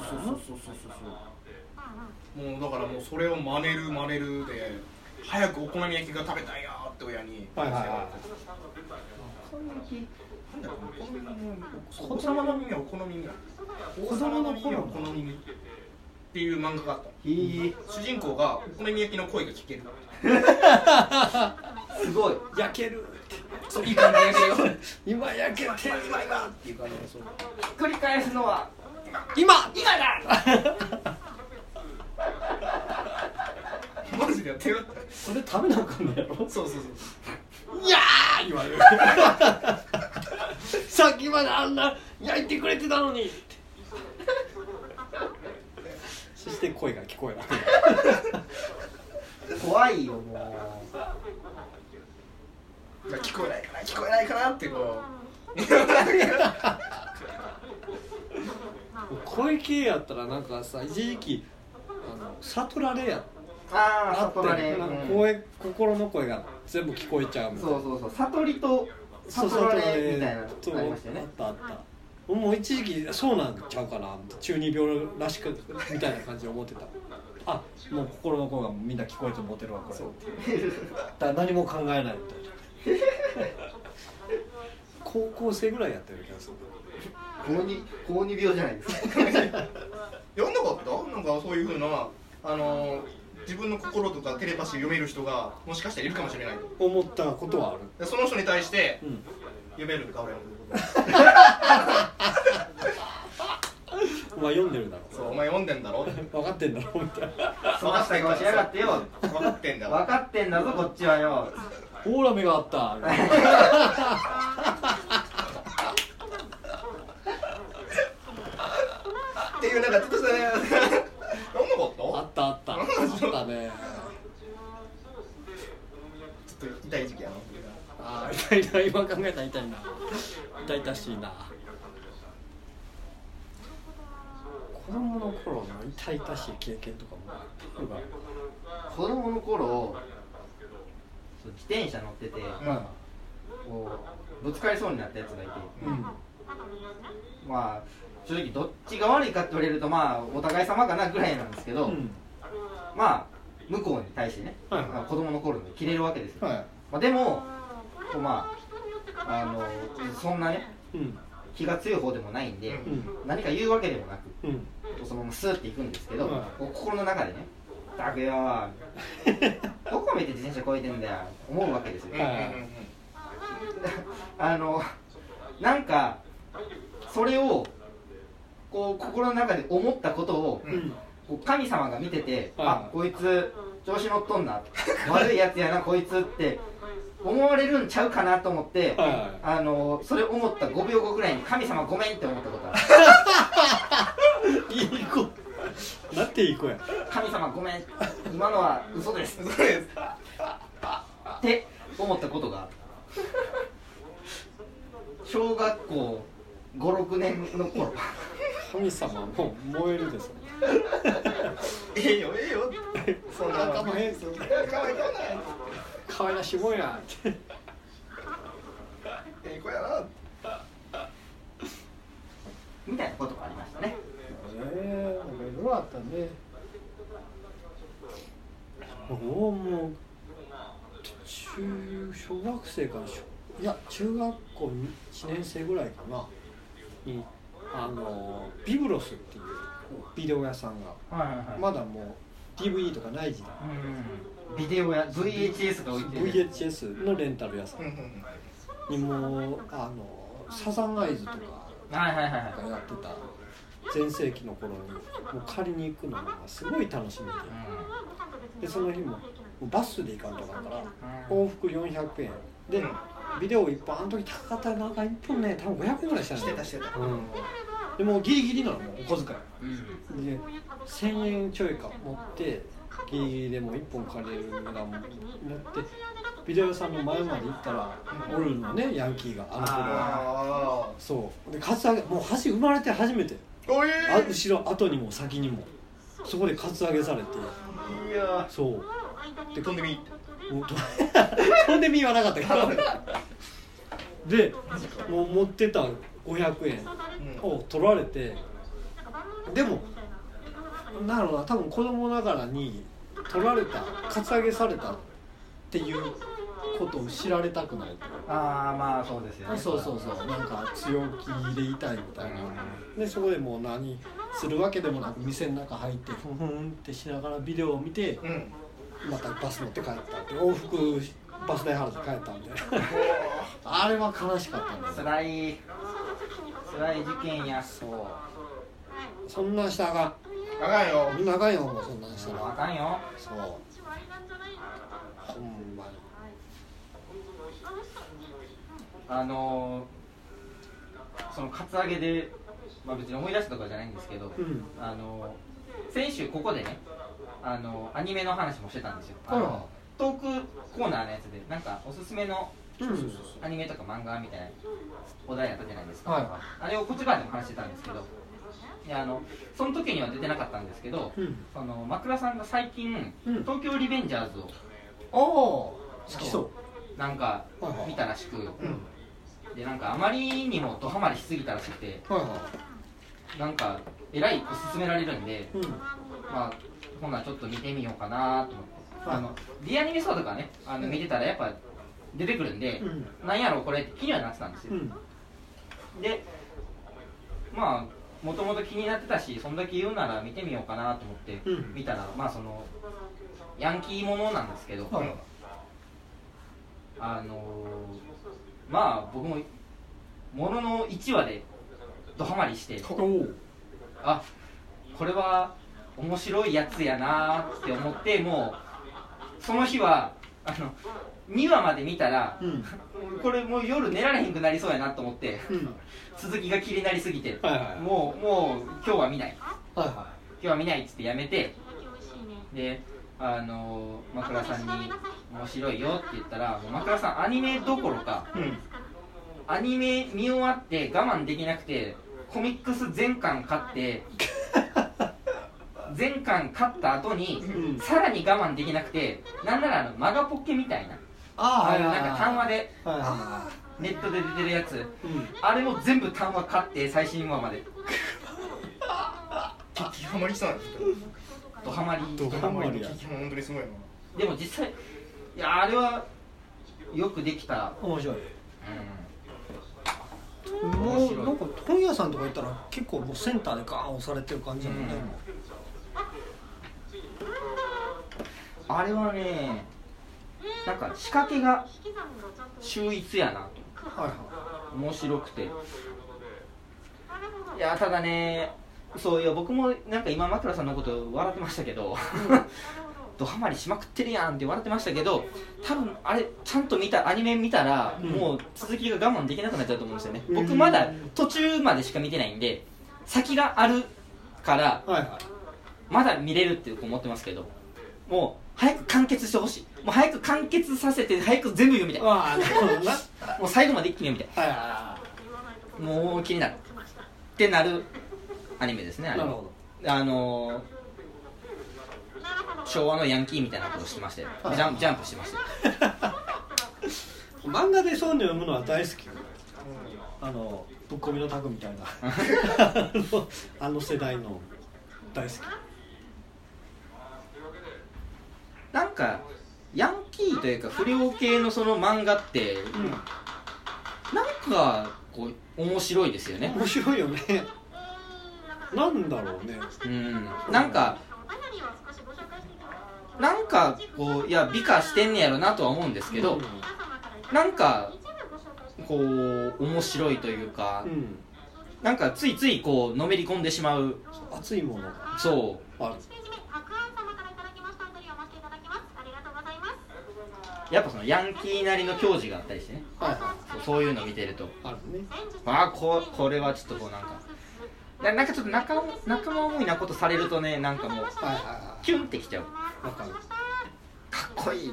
うだからもうそれを真似るで、早くお好み焼きが食べたいやって親に。子供の耳はお好み焼き。子供の耳はお好み焼きっていう漫画があった。主人公がお好み焼きの声が聞ける。 すごい。 焼ける。 そういい感じで焼けるよ。 今焼けてる。 今っていう感じで、そう。 ひっくり返すのは今だ。 マジでやってる。 それ食べなあかんのやろ。 そう。 いやー言われる。さっきまであんな焼いてくれてたのに。そして声が聞こえない。 怖いよもう。 聞こえないかなってこう。 声系やったらなんかさ、一時期悟られや悟られ、 なんか心の声が全部聞こえちゃう。 そう悟りと悟られみたいなのありましたよね。 あった。もう一時期そうなんちゃうかな、中二病らしくみたいな感じで思ってた。もう心の声がみんな聞こえて持てるわこれ。だ何も考えないみたいな。高校生ぐらいやってる気がする。 高二病じゃないですか。 読んなかった？なんかそういう風な自分の心とかテレパシー読める人がもしかしたらいるかもしれないと思ったことはある。 その人に対して読めるんか俺のこと。 お前読んでるだろ。 そうお前読んでんだろ。 分かってんだろみたいな。 そかした顔しやがってよ。 分かってんだろ。 分かってんだぞこっちはよ。 オーラ目があった。 っていうなんかちょっとしたね。読んなかった？ あったね。 ちょっと痛い時期やな。 痛いな、今考えたら痛いな。痛々しいな。子供の頃の痛々しい経験とかもある。 子供の頃自転車乗ってて、こうぶつかりそうになったやつがいて、まあ正直どっちが悪いかって言われるとお互い様かなぐらいなんですけど、向こうに対してね、子供の頃にキレるわけですよ。でもこうそんなね、気が強い方でもないんで、何か言うわけでもなく、そのままスーっていくんですけど、心の中でね、ったくよどこ見て自転車こいてんだよ思うわけですよ。なんかそれをこう心の中で思ったことを、こう神様が見てて、あ、こいつ調子乗っとんな、悪いやつやなこいつって思われるんちゃうかなと思って、それ思った5秒後ぐらいに神様ごめんって思ったことある。 いい子なんていい子や。 神様ごめん、今のは嘘ですって思ったことがある。小学校5、6年の頃。 神様もう燃えるですね。 ええよそんなかわいそう。かわいらしいもんやって。 ええ子やなみたいなことがありましたね。 いろいろあったね。もう小学生からいや中学校1年生ぐらいかなにビブロスっていうビデオ屋さんが、まだもう DVD とかない時代、 ビデオ屋 VHS が置いてる VHS のレンタル屋さんにもサザンアイズとかやってた全盛期の頃にもう借りに行くのがすごい楽しみで、その日もバスで行かんとかから往復400円で、ビデオ1本あの時高かったらなんか1本ね多分500円ぐらいしたんだよ。 してた、 でもギリギリなのもうお小遣い、で1000円ちょいか持ってギリギリでも1本借りれる値段持ってビデオ屋さんの前まで行ったら、おるのねヤンキーがあの頃は。そうでカツアゲ、もう生まれて初めて、後ろ後にも先にもそこでカツアゲされて、 いやそうで飛んでみ飛んでみはなかったけどでもう持ってた500円を取られて、でもなるほど、多分子供ながらに取られた、カツアゲされたっていうことを知られたくない。 まあそうですよね。 そうなんか強気でいたいみたいな、でそこでもう何するわけでもなく店の中入ってふんふんってしながらビデオを見て、またバス乗って帰ったって、往復バス代払って帰ったんであれは悲しかったんです。 辛い事件や。 そんなんしたらあかん。 あかんよ。 みんなあかんよ、もうそんなんしたら。 あかんよ。 そう。ほんまに。 そのカツアゲで、別に思い出したとかじゃないんですけど、先週ここでね、アニメの話もしてたんですよ。トークコーナーのやつでなんかおすすめのアニメとか漫画みたいなお題やったじゃないですか、あれをこっち側でも話してたんですけど、でその時には出てなかったんですけど、その枕さんが最近、東京リベンジャーズを好きそうなんか見たらしく、でなんかあまりにもドハマりしすぎたらしくて、なんかえらい勧められるんで、ほんならちょっと見てみようかなと思って、Dアニメソーとかね見てたらやっぱ出てくるんで、なんやろこれって気にはなってたんですよ、でもともと気になってたし、そんだけ言うなら見てみようかなと思って見たら、そのヤンキーものなんですけど、僕もものの1話でドハマりして、あ、これは面白いやつやなって思って、もうその日は2話まで見たら、これもう夜寝られへんくなりそうやなと思って、続きが気になりすぎて、もう今日は見ない、今日は見ないっつってやめて、で枕さんに面白いよって言ったら、枕さんアニメどころか、アニメ見終わって我慢できなくてコミックス全巻買って全巻買った後に、さらに我慢できなくて、なんならマガポッケみたいな、なんか単話でネットで出てるやつ、あれも全部単話買って最新話まで激ハマりしたんですけど、 ドハマり激ハマり激ハマ本当にすごいな。 でも実際いやあれはよくできた。 面白い。もうなんか本屋さんとか行ったら結構もうセンターでガーン押されてる感じだもんね、 あれはね、なんか仕掛けが秀逸やなと、面白くて、 いやただね、そういや僕もなんか今枕さんのこと笑ってましたけど、ドハマりしまくってるやんって笑ってましたけど、多分あれちゃんとアニメ見たら、もう続きが我慢できなくなっちゃうと思うんですよね。僕まだ途中までしか見てないんで、先があるから、まだ見れるって思ってますけど、もう早く完結してほしい。もう早く完結させて早く全部読みたい。もう最後まで一気に読みたい。もう気になるってなるアニメですね。あれ昭和のヤンキーみたいなことをしてまして、ジャンプしてました。 漫画でそういうの読むのは大好き。ぶっこみのタグみたいなあの世代の大好き。 なんかヤンキーというか不良系のその漫画って、なんかこう面白いですよね。 面白いよね。なんだろうね。 なんかこういや美化してんねやろなとは思うんですけど、なんかこう面白いというか、なんかついついこうのめり込んでしまう熱いものがそうある。やっぱそのヤンキーなりの矜持があったりしてね、そういうの見てるとあるね。これはちょっとこうなんかちょっと仲間思いなことされるとね、なんかもうキュンってきちゃう。かっこいい。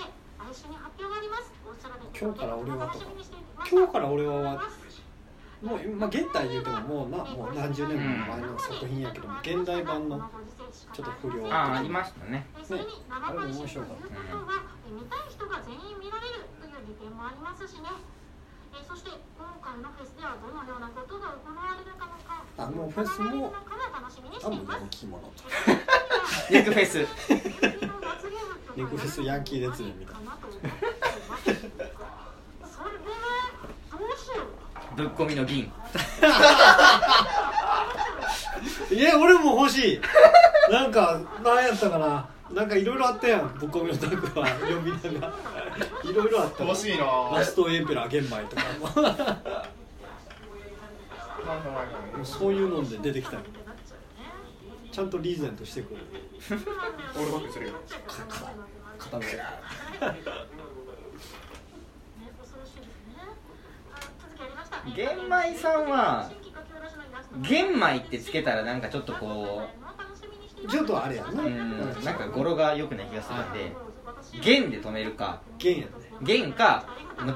今日から俺はもう現代言うてももう何十年も前の作品やけども、現代版のちょっと不良ありましたね。 あれも面白かった。 見たい人が全員見られるという利点もありますしね。そして今回のフェスではどのようなことが行われるかあのフェスも多分ヤンキーものとネクフェスネクフェスヤンキー列伝みたいなぶっこみの銀いや俺も欲しい。なんか何やったかな、なんかいろいろあったやん。ぶっこみのタグは読みながらいろいろあった。 欲しいな。 ラストエンペラー玄米とかもそういうので出てきたよ。ちゃんとリーゼントしてくる。 俺バックするよ。 固めて玄米さんは玄米ってつけたらなんかちょっとこうちょっとあれやな、 なんか語呂が良くない気がするんで、玄で止めるか、 玄やね。 玄か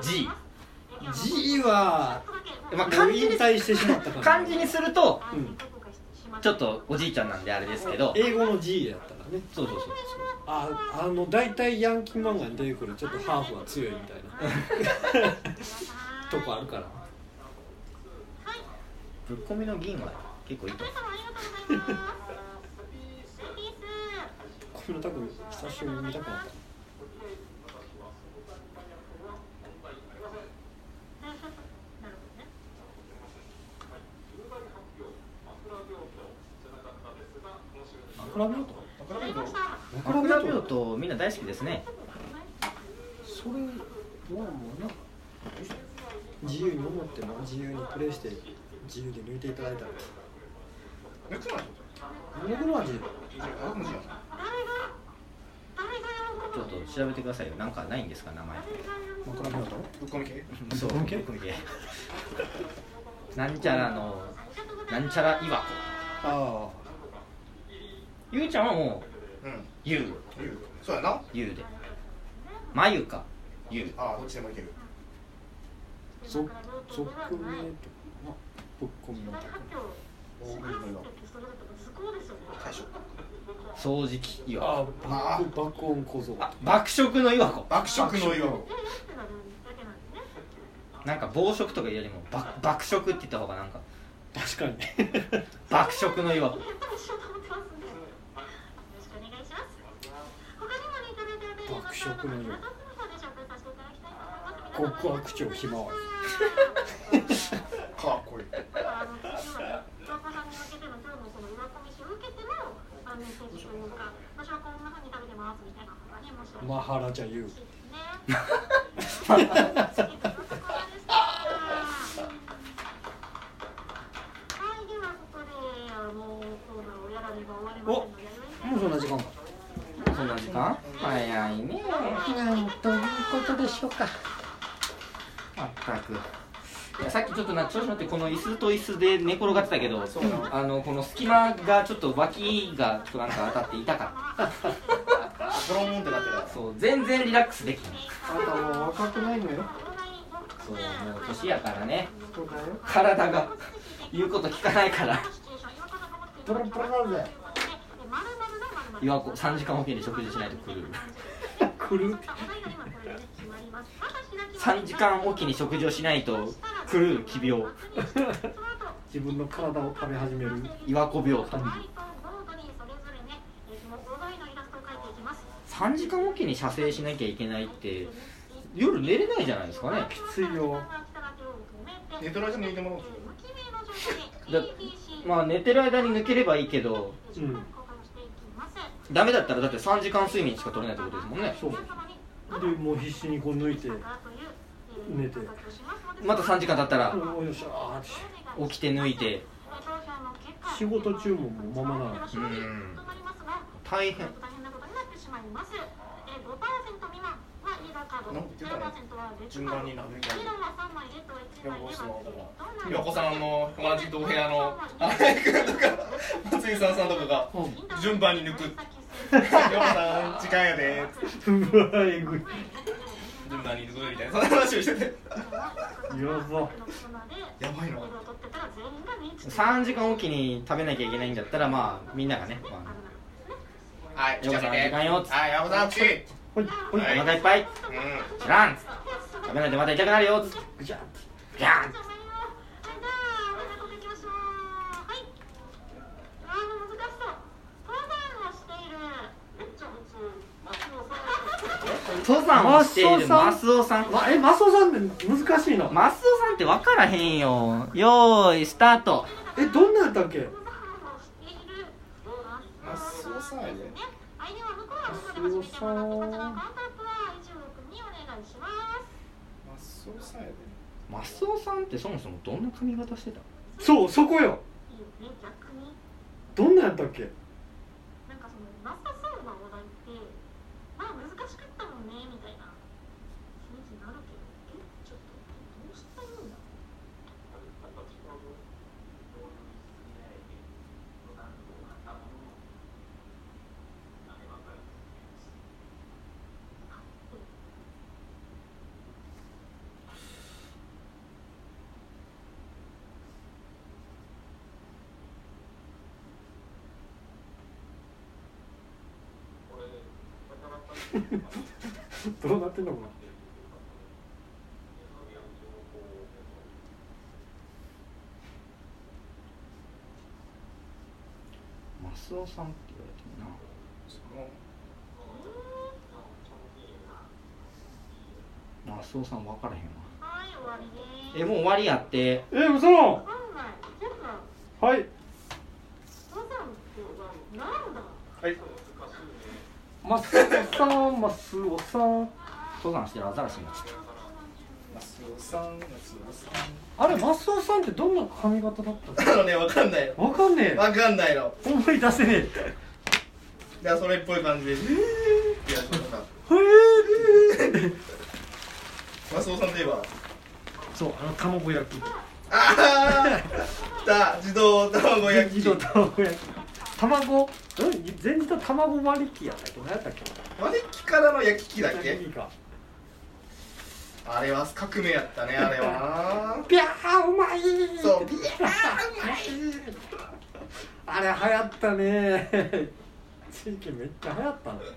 G は漢字引退してしまったから漢字にすると、ちょっとおじいちゃんなんであれですけど、 英語の G やったらね。 そう大体ヤンキー漫画に出てくるちょっとハーフは強いみたいなとこあるから。 ぶっこみの銀は結構いいと思う。 このタグ久しぶりに見たくなった。 枕病棟みんな大好きですね。 それはもうな、自由に思っても自由にプレイして自由で抜いていただいたら。僕の味。 ちょっと調べてくださいよ。なんかないんですか名前。 枕病棟？ ぶっこみ系？ そう。ぶっこみ系。なんちゃらのなんちゃら岩子。 ああ。 ゆうちゃんはもう、ゆう。 そうやな。 ゆうで。まゆか。ゆう。 ああ、どっちでもいける。 俗名とかぶっこみのタグ。 掃除機岩子。 爆音小僧。 爆食の岩子。 爆食の岩子。 なんか暴食とかよりも爆食って言った方がなんか。 確かに。 爆食の岩子。 爆食の岩子。極悪鳥ひまわり。 かっこいい。 マハラジャユー。 お、もうそんな時間か。 そんな時間？早いね。 なんということでしょうか。 まったく。いやさっきちょっと調子乗ってこの椅子と椅子で寝転がってたけど、この隙間がちょっと脇がちょっとなんか当たって痛かった。 ドローンってなってた。 そう、全然リラックスできない。 あなたもう若くないのよ。 そう、もう年やからね。 そうだよ。 体が言うこと聞かないから。 プラプラだぜ。 岩子3時間おきに食事しないと来る。 来る。 3時間おきに食事をしないと来る奇病。 自分の体を食べ始める岩子病。3時間おきに射精しなきゃいけないって夜寝れないじゃないですかね。 きついよ。 寝てる間に抜いてもらおう。 まあ寝てる間に抜ければいいけど、ダメだったらだって3時間睡眠しか取れないってことですもんね。 そうでもう必死にこう抜いて寝て、 また3時間経ったらおよっしゃー起きて抜いて、 仕事中ももうままなの。 大変。 順番になるみたいな。横さんの同じ同部屋の荒井君とか松井さんとかが順番に抜く。横さん時間やで。 うわえぐい。 順番に抜くみたいなそんな話をしてて。 やば。 やばいな。 3時間おきに食べなきゃいけないんだったら、まあみんながね、 はい、 横さん時間よっつって、 はい、横さん口。 ほいほい。 お腹いっぱい、知らんっつって、食べないとまた痛くなるよっつって、 ぐちゃギャーンっつって。登山をしているマスオさん。 マスオさんって難しいの？ マスオさんって分からへんよ。よーいスタート。 どんなんやったっけ？ マスオさんやで。 マスオさん。 マスオさんってそもそもどんな髪型してた？ そう、そこよ。どんなんやったっけ？どうなってんのかな。 マスオさんって言われてるな。マスオさん分からへんわ。もう終わりやって。 嘘。はい。はい。マスオさん、マスオさん。 登山してるアザラシになっちゃった。 マスオさん、マスオさん。 あれ、マスオさんってどんな髪型だったの？ わかんないよ。 わかんねえ。 わかんないの。 思い出せねえ。 じゃあそれっぽい感じで。いや、マスオさんといえば。 そう、卵焼き。 ああ。自動卵焼き。 自動卵焼き。卵、前日は卵割り器やったっけ？何やったっけ？ 割り器からの焼き器だっけ？ 焼き器か。 あれは革命やったね、あれは。 ピャーうまい。 そう、ピャーうまい。 あれ流行ったね。地域めっちゃ流行ったの。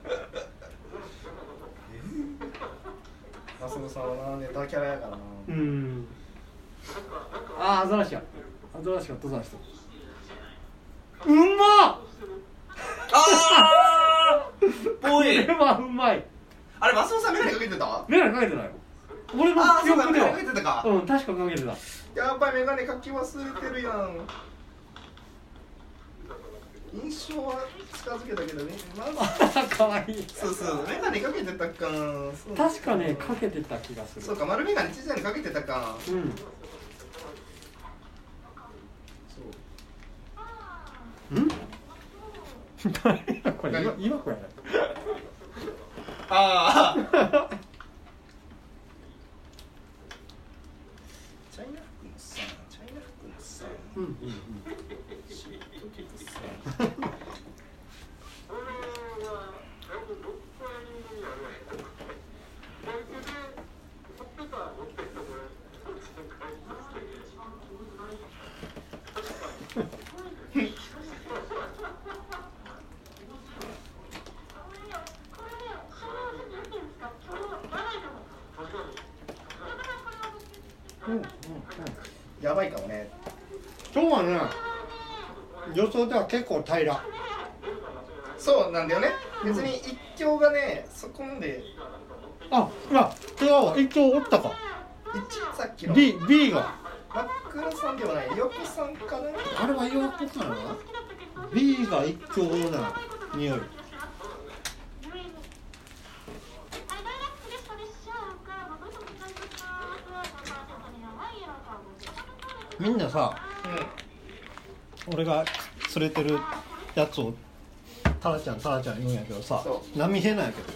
マスオさんはネタキャラやからな。 アザラシや。アザラシが登山してる。うまっ。 ぽい。 これはうまい。 あれ、マスオさんメガネかけてた？ メガネかけてないよ。俺の記憶では。 かけてたか。 確かかけてた。 やっぱりメガネかき忘れてるやん。印象は近づけたけどね。 かわいい。 そうそう、メガネかけてたか。 確かね、かけてた気がする。 そうか、丸メガネ小さいのかけてたか。 これ今これああチャイナ服のさうんうんうんシートケーキさやばいかもね。 今日はね予想では結構平ら。 そうなんだよね。別に一強がねそこまで。 あ、いや違うわ、一強おったか。 さっきの B がマックラさんではない横さんかな。 あれは岩子かな。 B が一強な匂い。みんなさ、俺が連れてるやつをタラちゃん言うんやけどさ、波平なんやけど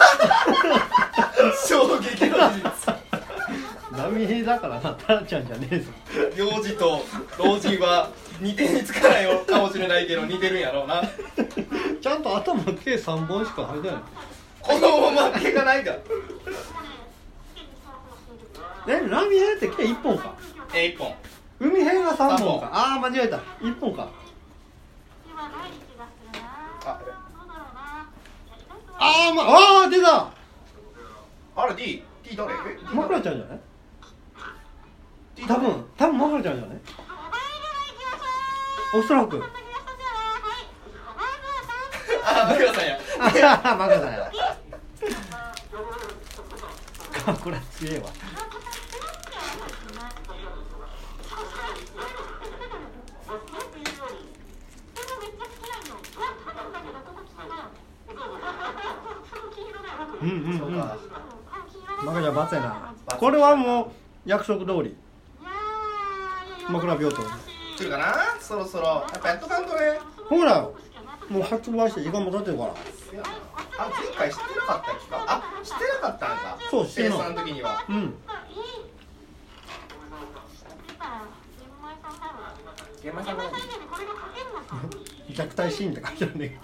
衝撃の事実。 波平だからな、タラちゃんじゃねえぞ。 幼児と老人は似てにつかないかもしれないけど似てるんやろうな。 ちゃんと頭計3本しか入ってない。 このまま毛がないが波平って計1本か。 1本。 海平が3本か。ああ間違えた、1本か。あ出た。 あれ D 誰？ マクラちゃんじゃない？多分マクラちゃんじゃない？おそらく。 あ、マクラさんや。 マクラさんや。これ強えわ。マクラちゃんバツやな。これはもう約束通り。マクラ病棟。 来るかな？そろそろやっぱやっとかんとね。 ほら、もう発売して時間も経ってるから。 あ、前回知ってなかったっけか？あ、知ってなかったんか。 そう、知って生産の時には。 うん。 現場さんが虐待シーンって書いてあるね。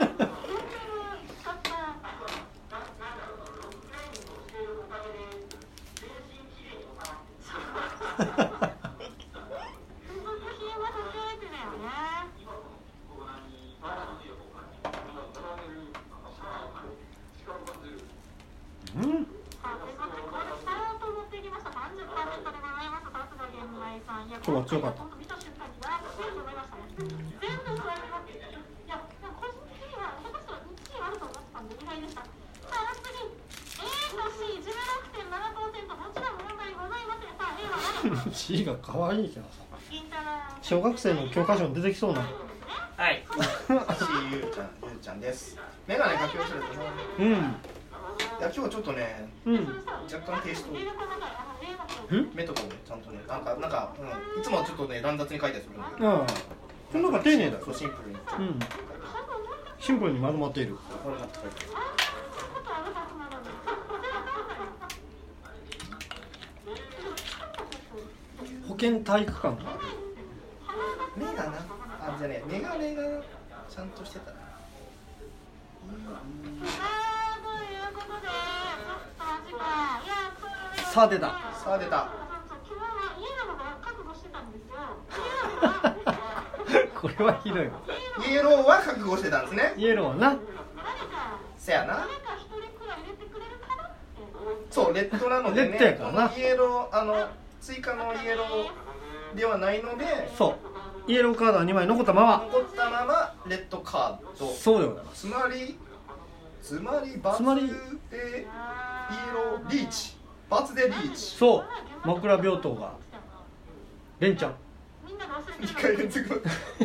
今日は強かった。C が可愛いけどさ、小学生の教科書に出てきそうな。 はい。ゆうちゃんです。メガネかけ忘れてね。いや今日はちょっとね、若干テイスト。目とかもちゃんとね、なんか、いつもはちょっとね乱雑に書いたりするんだけど。 これなんか丁寧だよ。 シンプルに。 シンプルに丸まっている。保健体育館がある。 目がな、あ、じゃね、メガネがちゃんとしてたな。 さあ出た。これはひどいわ。 イエローは覚悟してたんですね。 イエローはな。 せやな。そう、レッドなのでね。 レッドやからな。 イエロー、追加のイエローではないので。 そう。イエローカードは2枚残ったまま。 レッドカード。 そうでございます。 つまりバツでイエローリーチ。バツでリーチ。 そう。枕病棟が連チャン。 2回連続。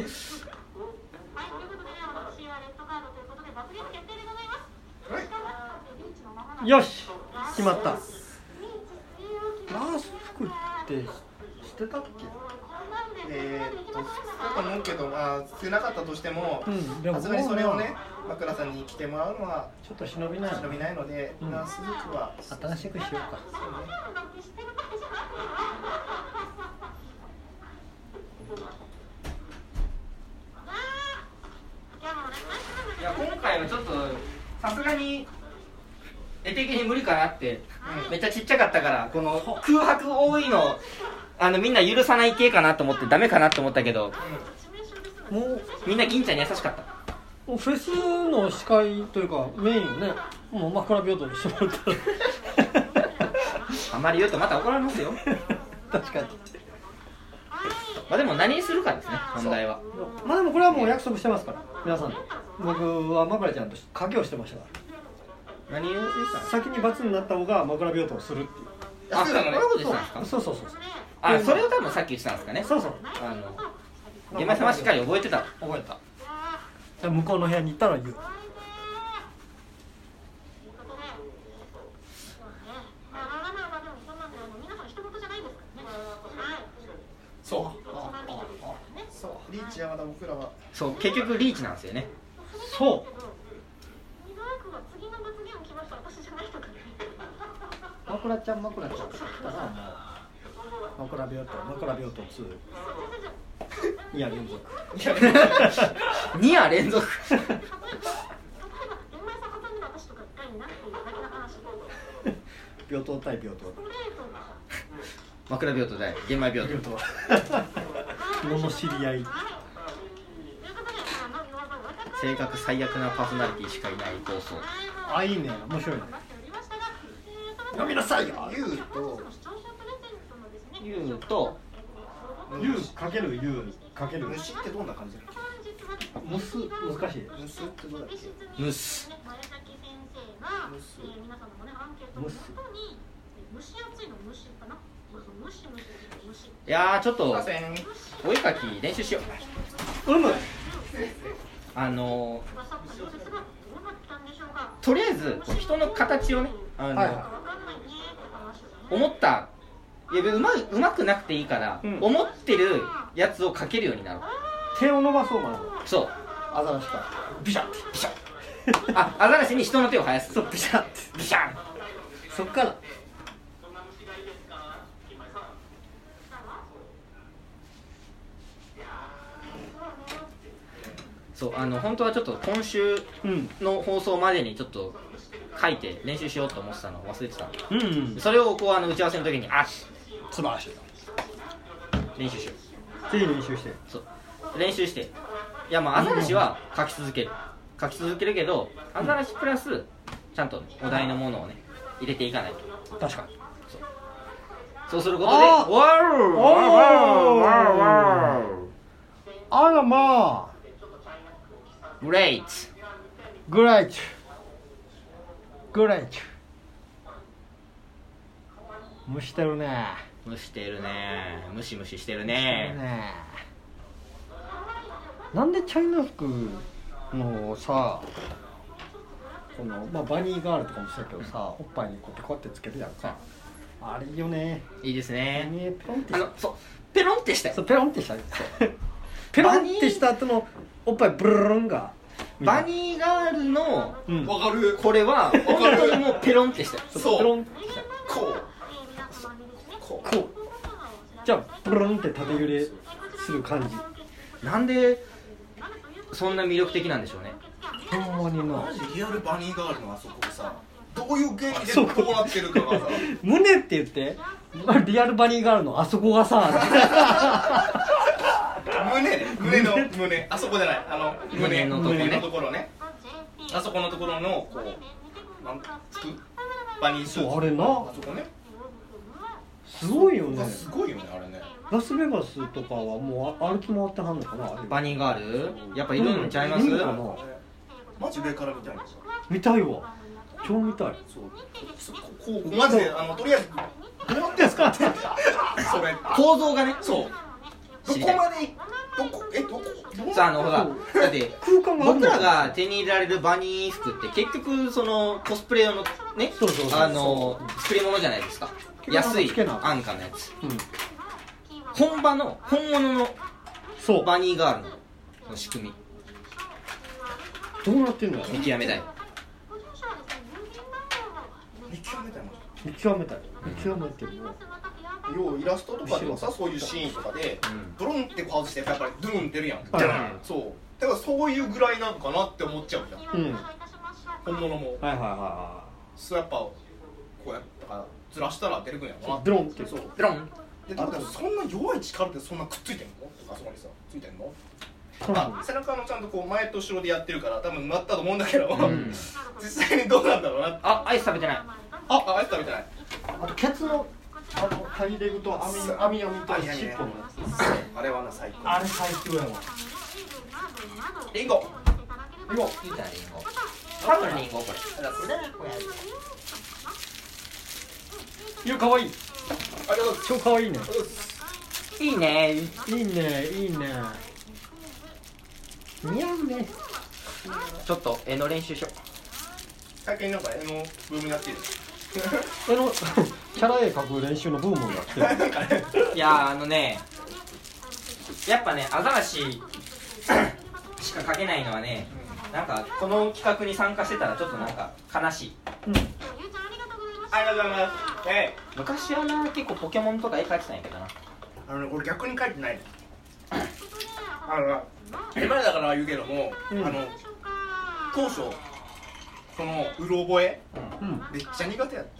よし、決まった。ラース服ってしてたっけ？ と思うけど、少なかったとしても、さすがにそれをね、枕さんに来てもらうのはちょっと忍びないので、鈴木は新しくしようか。 いや、今回はちょっとさすがに絵的に無理かなって、めっちゃちっちゃかったからこの空白多いのみんな許さない系かなと思ってダメかなと思ったけど、もうみんな銀ちゃんに優しかった。 もうフェスの司会というかメインをね、もう枕平等にしてもらったらあんまり言うとまた怒られますよ確かに。 まあでも何にするかですね、問題は。 まあでもこれはもう約束してますから、皆さんと。僕は枕ちゃんと賭けをしてましたから。 何を言ったの？ 先に罰になった方が枕平等をするっていう。 あ、そういうこと言ってたんですか？ そう。 それを多分さっき言ってたんですかね。 そう。 現場さんはしっかり覚えてた。 覚えた。じゃあ向こうの部屋に行ったら言う。 リーチはまだ僕らは。 そう、結局リーチなんですよね。 そう。枕ちゃん来たらもう枕平等2 2夜連続 2夜連続平等対平等、 枕平等対玄米平等の知り合い。 性格最悪なパーソナリティしかいない放送。 あ、いいね、面白いね。読みなさいよ。 ユウとかける虫ってどんな感じだっけ？ ムス難しい。 ムスってどうだっけ？ ムス。いやー、ちょっとお絵かき練習しよう。とりあえず人の形をね、思ったいやうまくなくていいから、思ってるやつを描けるようになろう。 手を伸ばそうかな。 そう、 アザラシからビシャッビシャッアザラシに人の手を生やす。 そう、ビシャッビシャッ。 そっからそう、本当はちょっと今週の放送までにちょっと書いて練習しようと思ってたのを忘れてたの、それをこう打ち合わせの時に素晴らしい、 練習しよう。ぜひ練習して。 そう練習して、いや、まあアザラシは書き続けるけど、アザラシプラスちゃんとお題のものをね入れていかないと。 確かに。 そうすることで、 あらまあ、 グレイト。 蒸してるね。 蒸してるね。ムシムシしてるね。 なんでチャイナ服のさ、このバニーガールとかもそうだけどさ、おっぱいにこうやってつけるやんか。あれいいよね。 いいですね。 ペロンってそうペロンってしたよ。 そうペロンってしたよ。ペロンってした後のおっぱいブルルンが。 バニーガールのわかる。 これは本当にもうペロンってしたよ。 そう。 ペロンってしたこう。 じゃあブルンって縦揺れする感じ。 なんでそんな魅力的なんでしょうね。 ほんまにな。 リアルバニーガールのあそこでさ、どういう原理でこうなってるかがさ、 胸って言って、リアルバニーガールのあそこがさ、 胸、あそこじゃない、胸のところね、あそこのところのこうなんつくバニースーツ。 あれな、 あそこね。 すごいよね。 すごいよね、あれね。 ラスベガスとかはもう歩き回ってはんのかな。 バニーガールやっぱいるんちゃいます？ マジ上から見たい。 見たいわ。超見たい。 こうマジでとりあえずどうなってんすかって。それ構造がね。 そう。どこまでどこさあほらだって空間が僕らが手に入れられるバニー服って結局そのコスプレ用のね作り物じゃないですか。安い安価のやつ。 本場の本物のそうバニーガールの仕組みどうなってんの見極めたい。 見極めたいもん。 見極めたい。見極めてるの要はイラストとかでもさ、そういうシーンとかでドロンってこう外してやっぱりドゥーン出るやん。そうだからそういうぐらいなのかなって思っちゃうじゃん。本物もはいはいはそうやっぱこうやったからずらしたら出てくるんやろな。 ドロンってそうドロンでだからそんな弱い力ってそんなくっついてんのとかそこにさついてんの。背中のちゃんとこう前と後ろでやってるから多分なったと思うんだけど、実際にどうなんだろうな。 あ、アイス食べてない。 あいつ食べてない。 あとケツのハイレグと網と尻尾のやつあれはな最高。 あれ最強やわ。 リンゴいいじゃん、リンゴ。多分リンゴこれ。 いや、かわいい。 ありがとうございます。 超かわいいね。 いいね。 いいね、いいね。似合うね。 ちょっと絵の練習しよう。 最近なんか絵のブームになっている。 絵のキャラ絵描く練習のブームが来ていややっぱね、アザラシしか描けないのはね、なんかこの企画に参加してたらちょっとなんか悲しい。 ありがとうございます。 昔はな、結構ポケモンとか絵描いてたんやけどな。 俺逆に描いてない。今だから言うけども、当初そのうろ覚え、めっちゃ苦手やった。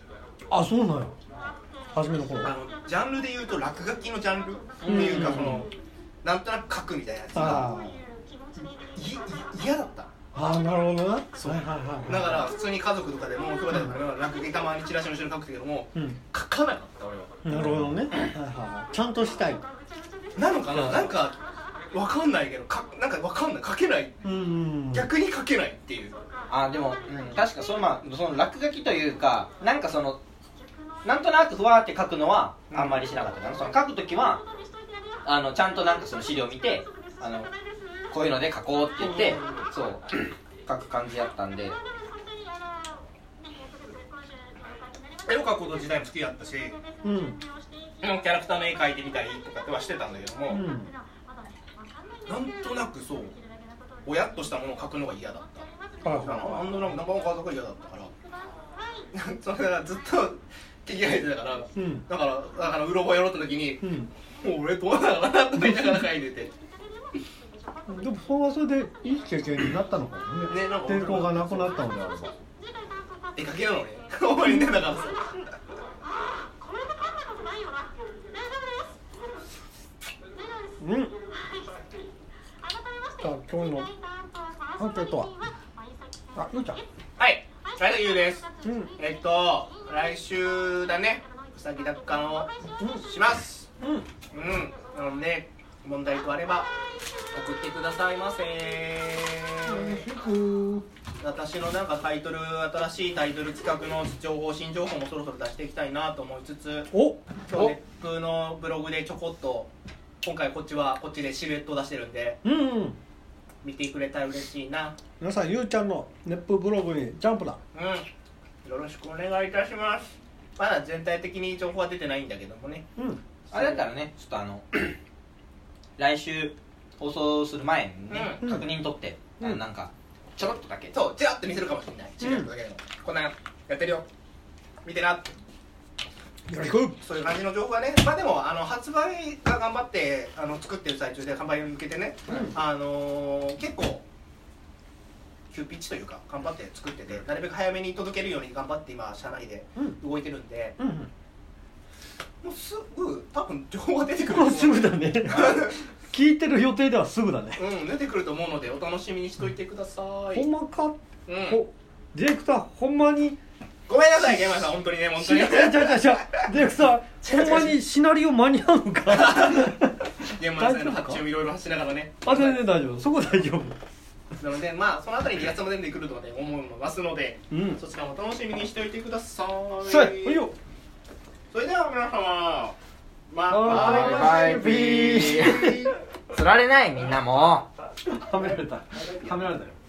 あ、そうなんや。初めの頃ジャンルで言うと落書きのジャンルっていうか、そのなんとなく書くみたいなやつが嫌だった。 ああ、なるほどな。 そうだから普通に家族とかでもそうだから落書きたまにチラシの後ろに書くけども、書かなかった俺は。 なるほどね。ちゃんとしたいなのかな。なんかわかんないけどなんかわかんない、書けない、逆に書けないっていう。 でも、確かその落書きというか、なんかそのなんとなくふわーって書くのはあんまりしなかったかな。その書くときはちゃんとなんかその資料見てこういうので書こうって言ってそう書く感じやったんで。 絵を描くこと自体も好きだったし、キャラクターの絵描いてみたりとかってはしてたんだけども、なんとなくそうぼやっとしたものを描くのが嫌だった。なんとなく生の家族が嫌だったからそれがずっと聞き入れてたから、だからうろ覚えやろった時に、もう俺どうなのかなと思いながら書いてて。 でもそれはそれでいい経験になったのかもね。抵抗がなくなったのであれば。 絵描きなのね。思い出だからさ。 じゃあ今日のアンケートはゆうちゃん。 はい、来週ゆうです。来週だね、うさぎ奪還をします。なので問題とあれば送ってくださいませ。私のなんかタイトル、新しいタイトル企画の新情報もそろそろ出していきたいなと思いつつ、今日ネップのブログでちょこっと今回こっちでシルエットを出してるんで、見てくれたら嬉しいな。 皆さん、ゆうちゃんのネップブログにジャンプだ。 よろしくお願いいたします。まだ全体的に情報は出てないんだけどもね。 あれだったらね、ちょっと来週放送する前にね、確認取って、なんかちょろっとだけそう、ちらっと見せるかもしれない。チラッとだけでも、こんなやってるよ、見てなって、そういう感じの情報がね。まあでも発売が頑張って作ってる最中で、販売に向けてね、結構急ピッチというか頑張って作ってて、なるべく早めに届けるように頑張って今社内で動いてるんで、もうすぐ多分情報が出てくると思う。 すぐだね。聞いてる予定ではすぐだね。 出てくると思うのでお楽しみにしといてください。 ほんまか。ディレクターほんまにごめんなさい、ゲーマーさん、本当にね、本当に。 ディレクターほんまにシナリオ間に合うのか。 ゲーマーさんの発注いろいろしながらね。 全然大丈夫、そこ大丈夫。 なのでまあそのあたりにやつも出てくるとかね思いますので、そちらも楽しみにしておいてください。それでは皆様、 バイビー。釣られないみんなも。 はめられたよ。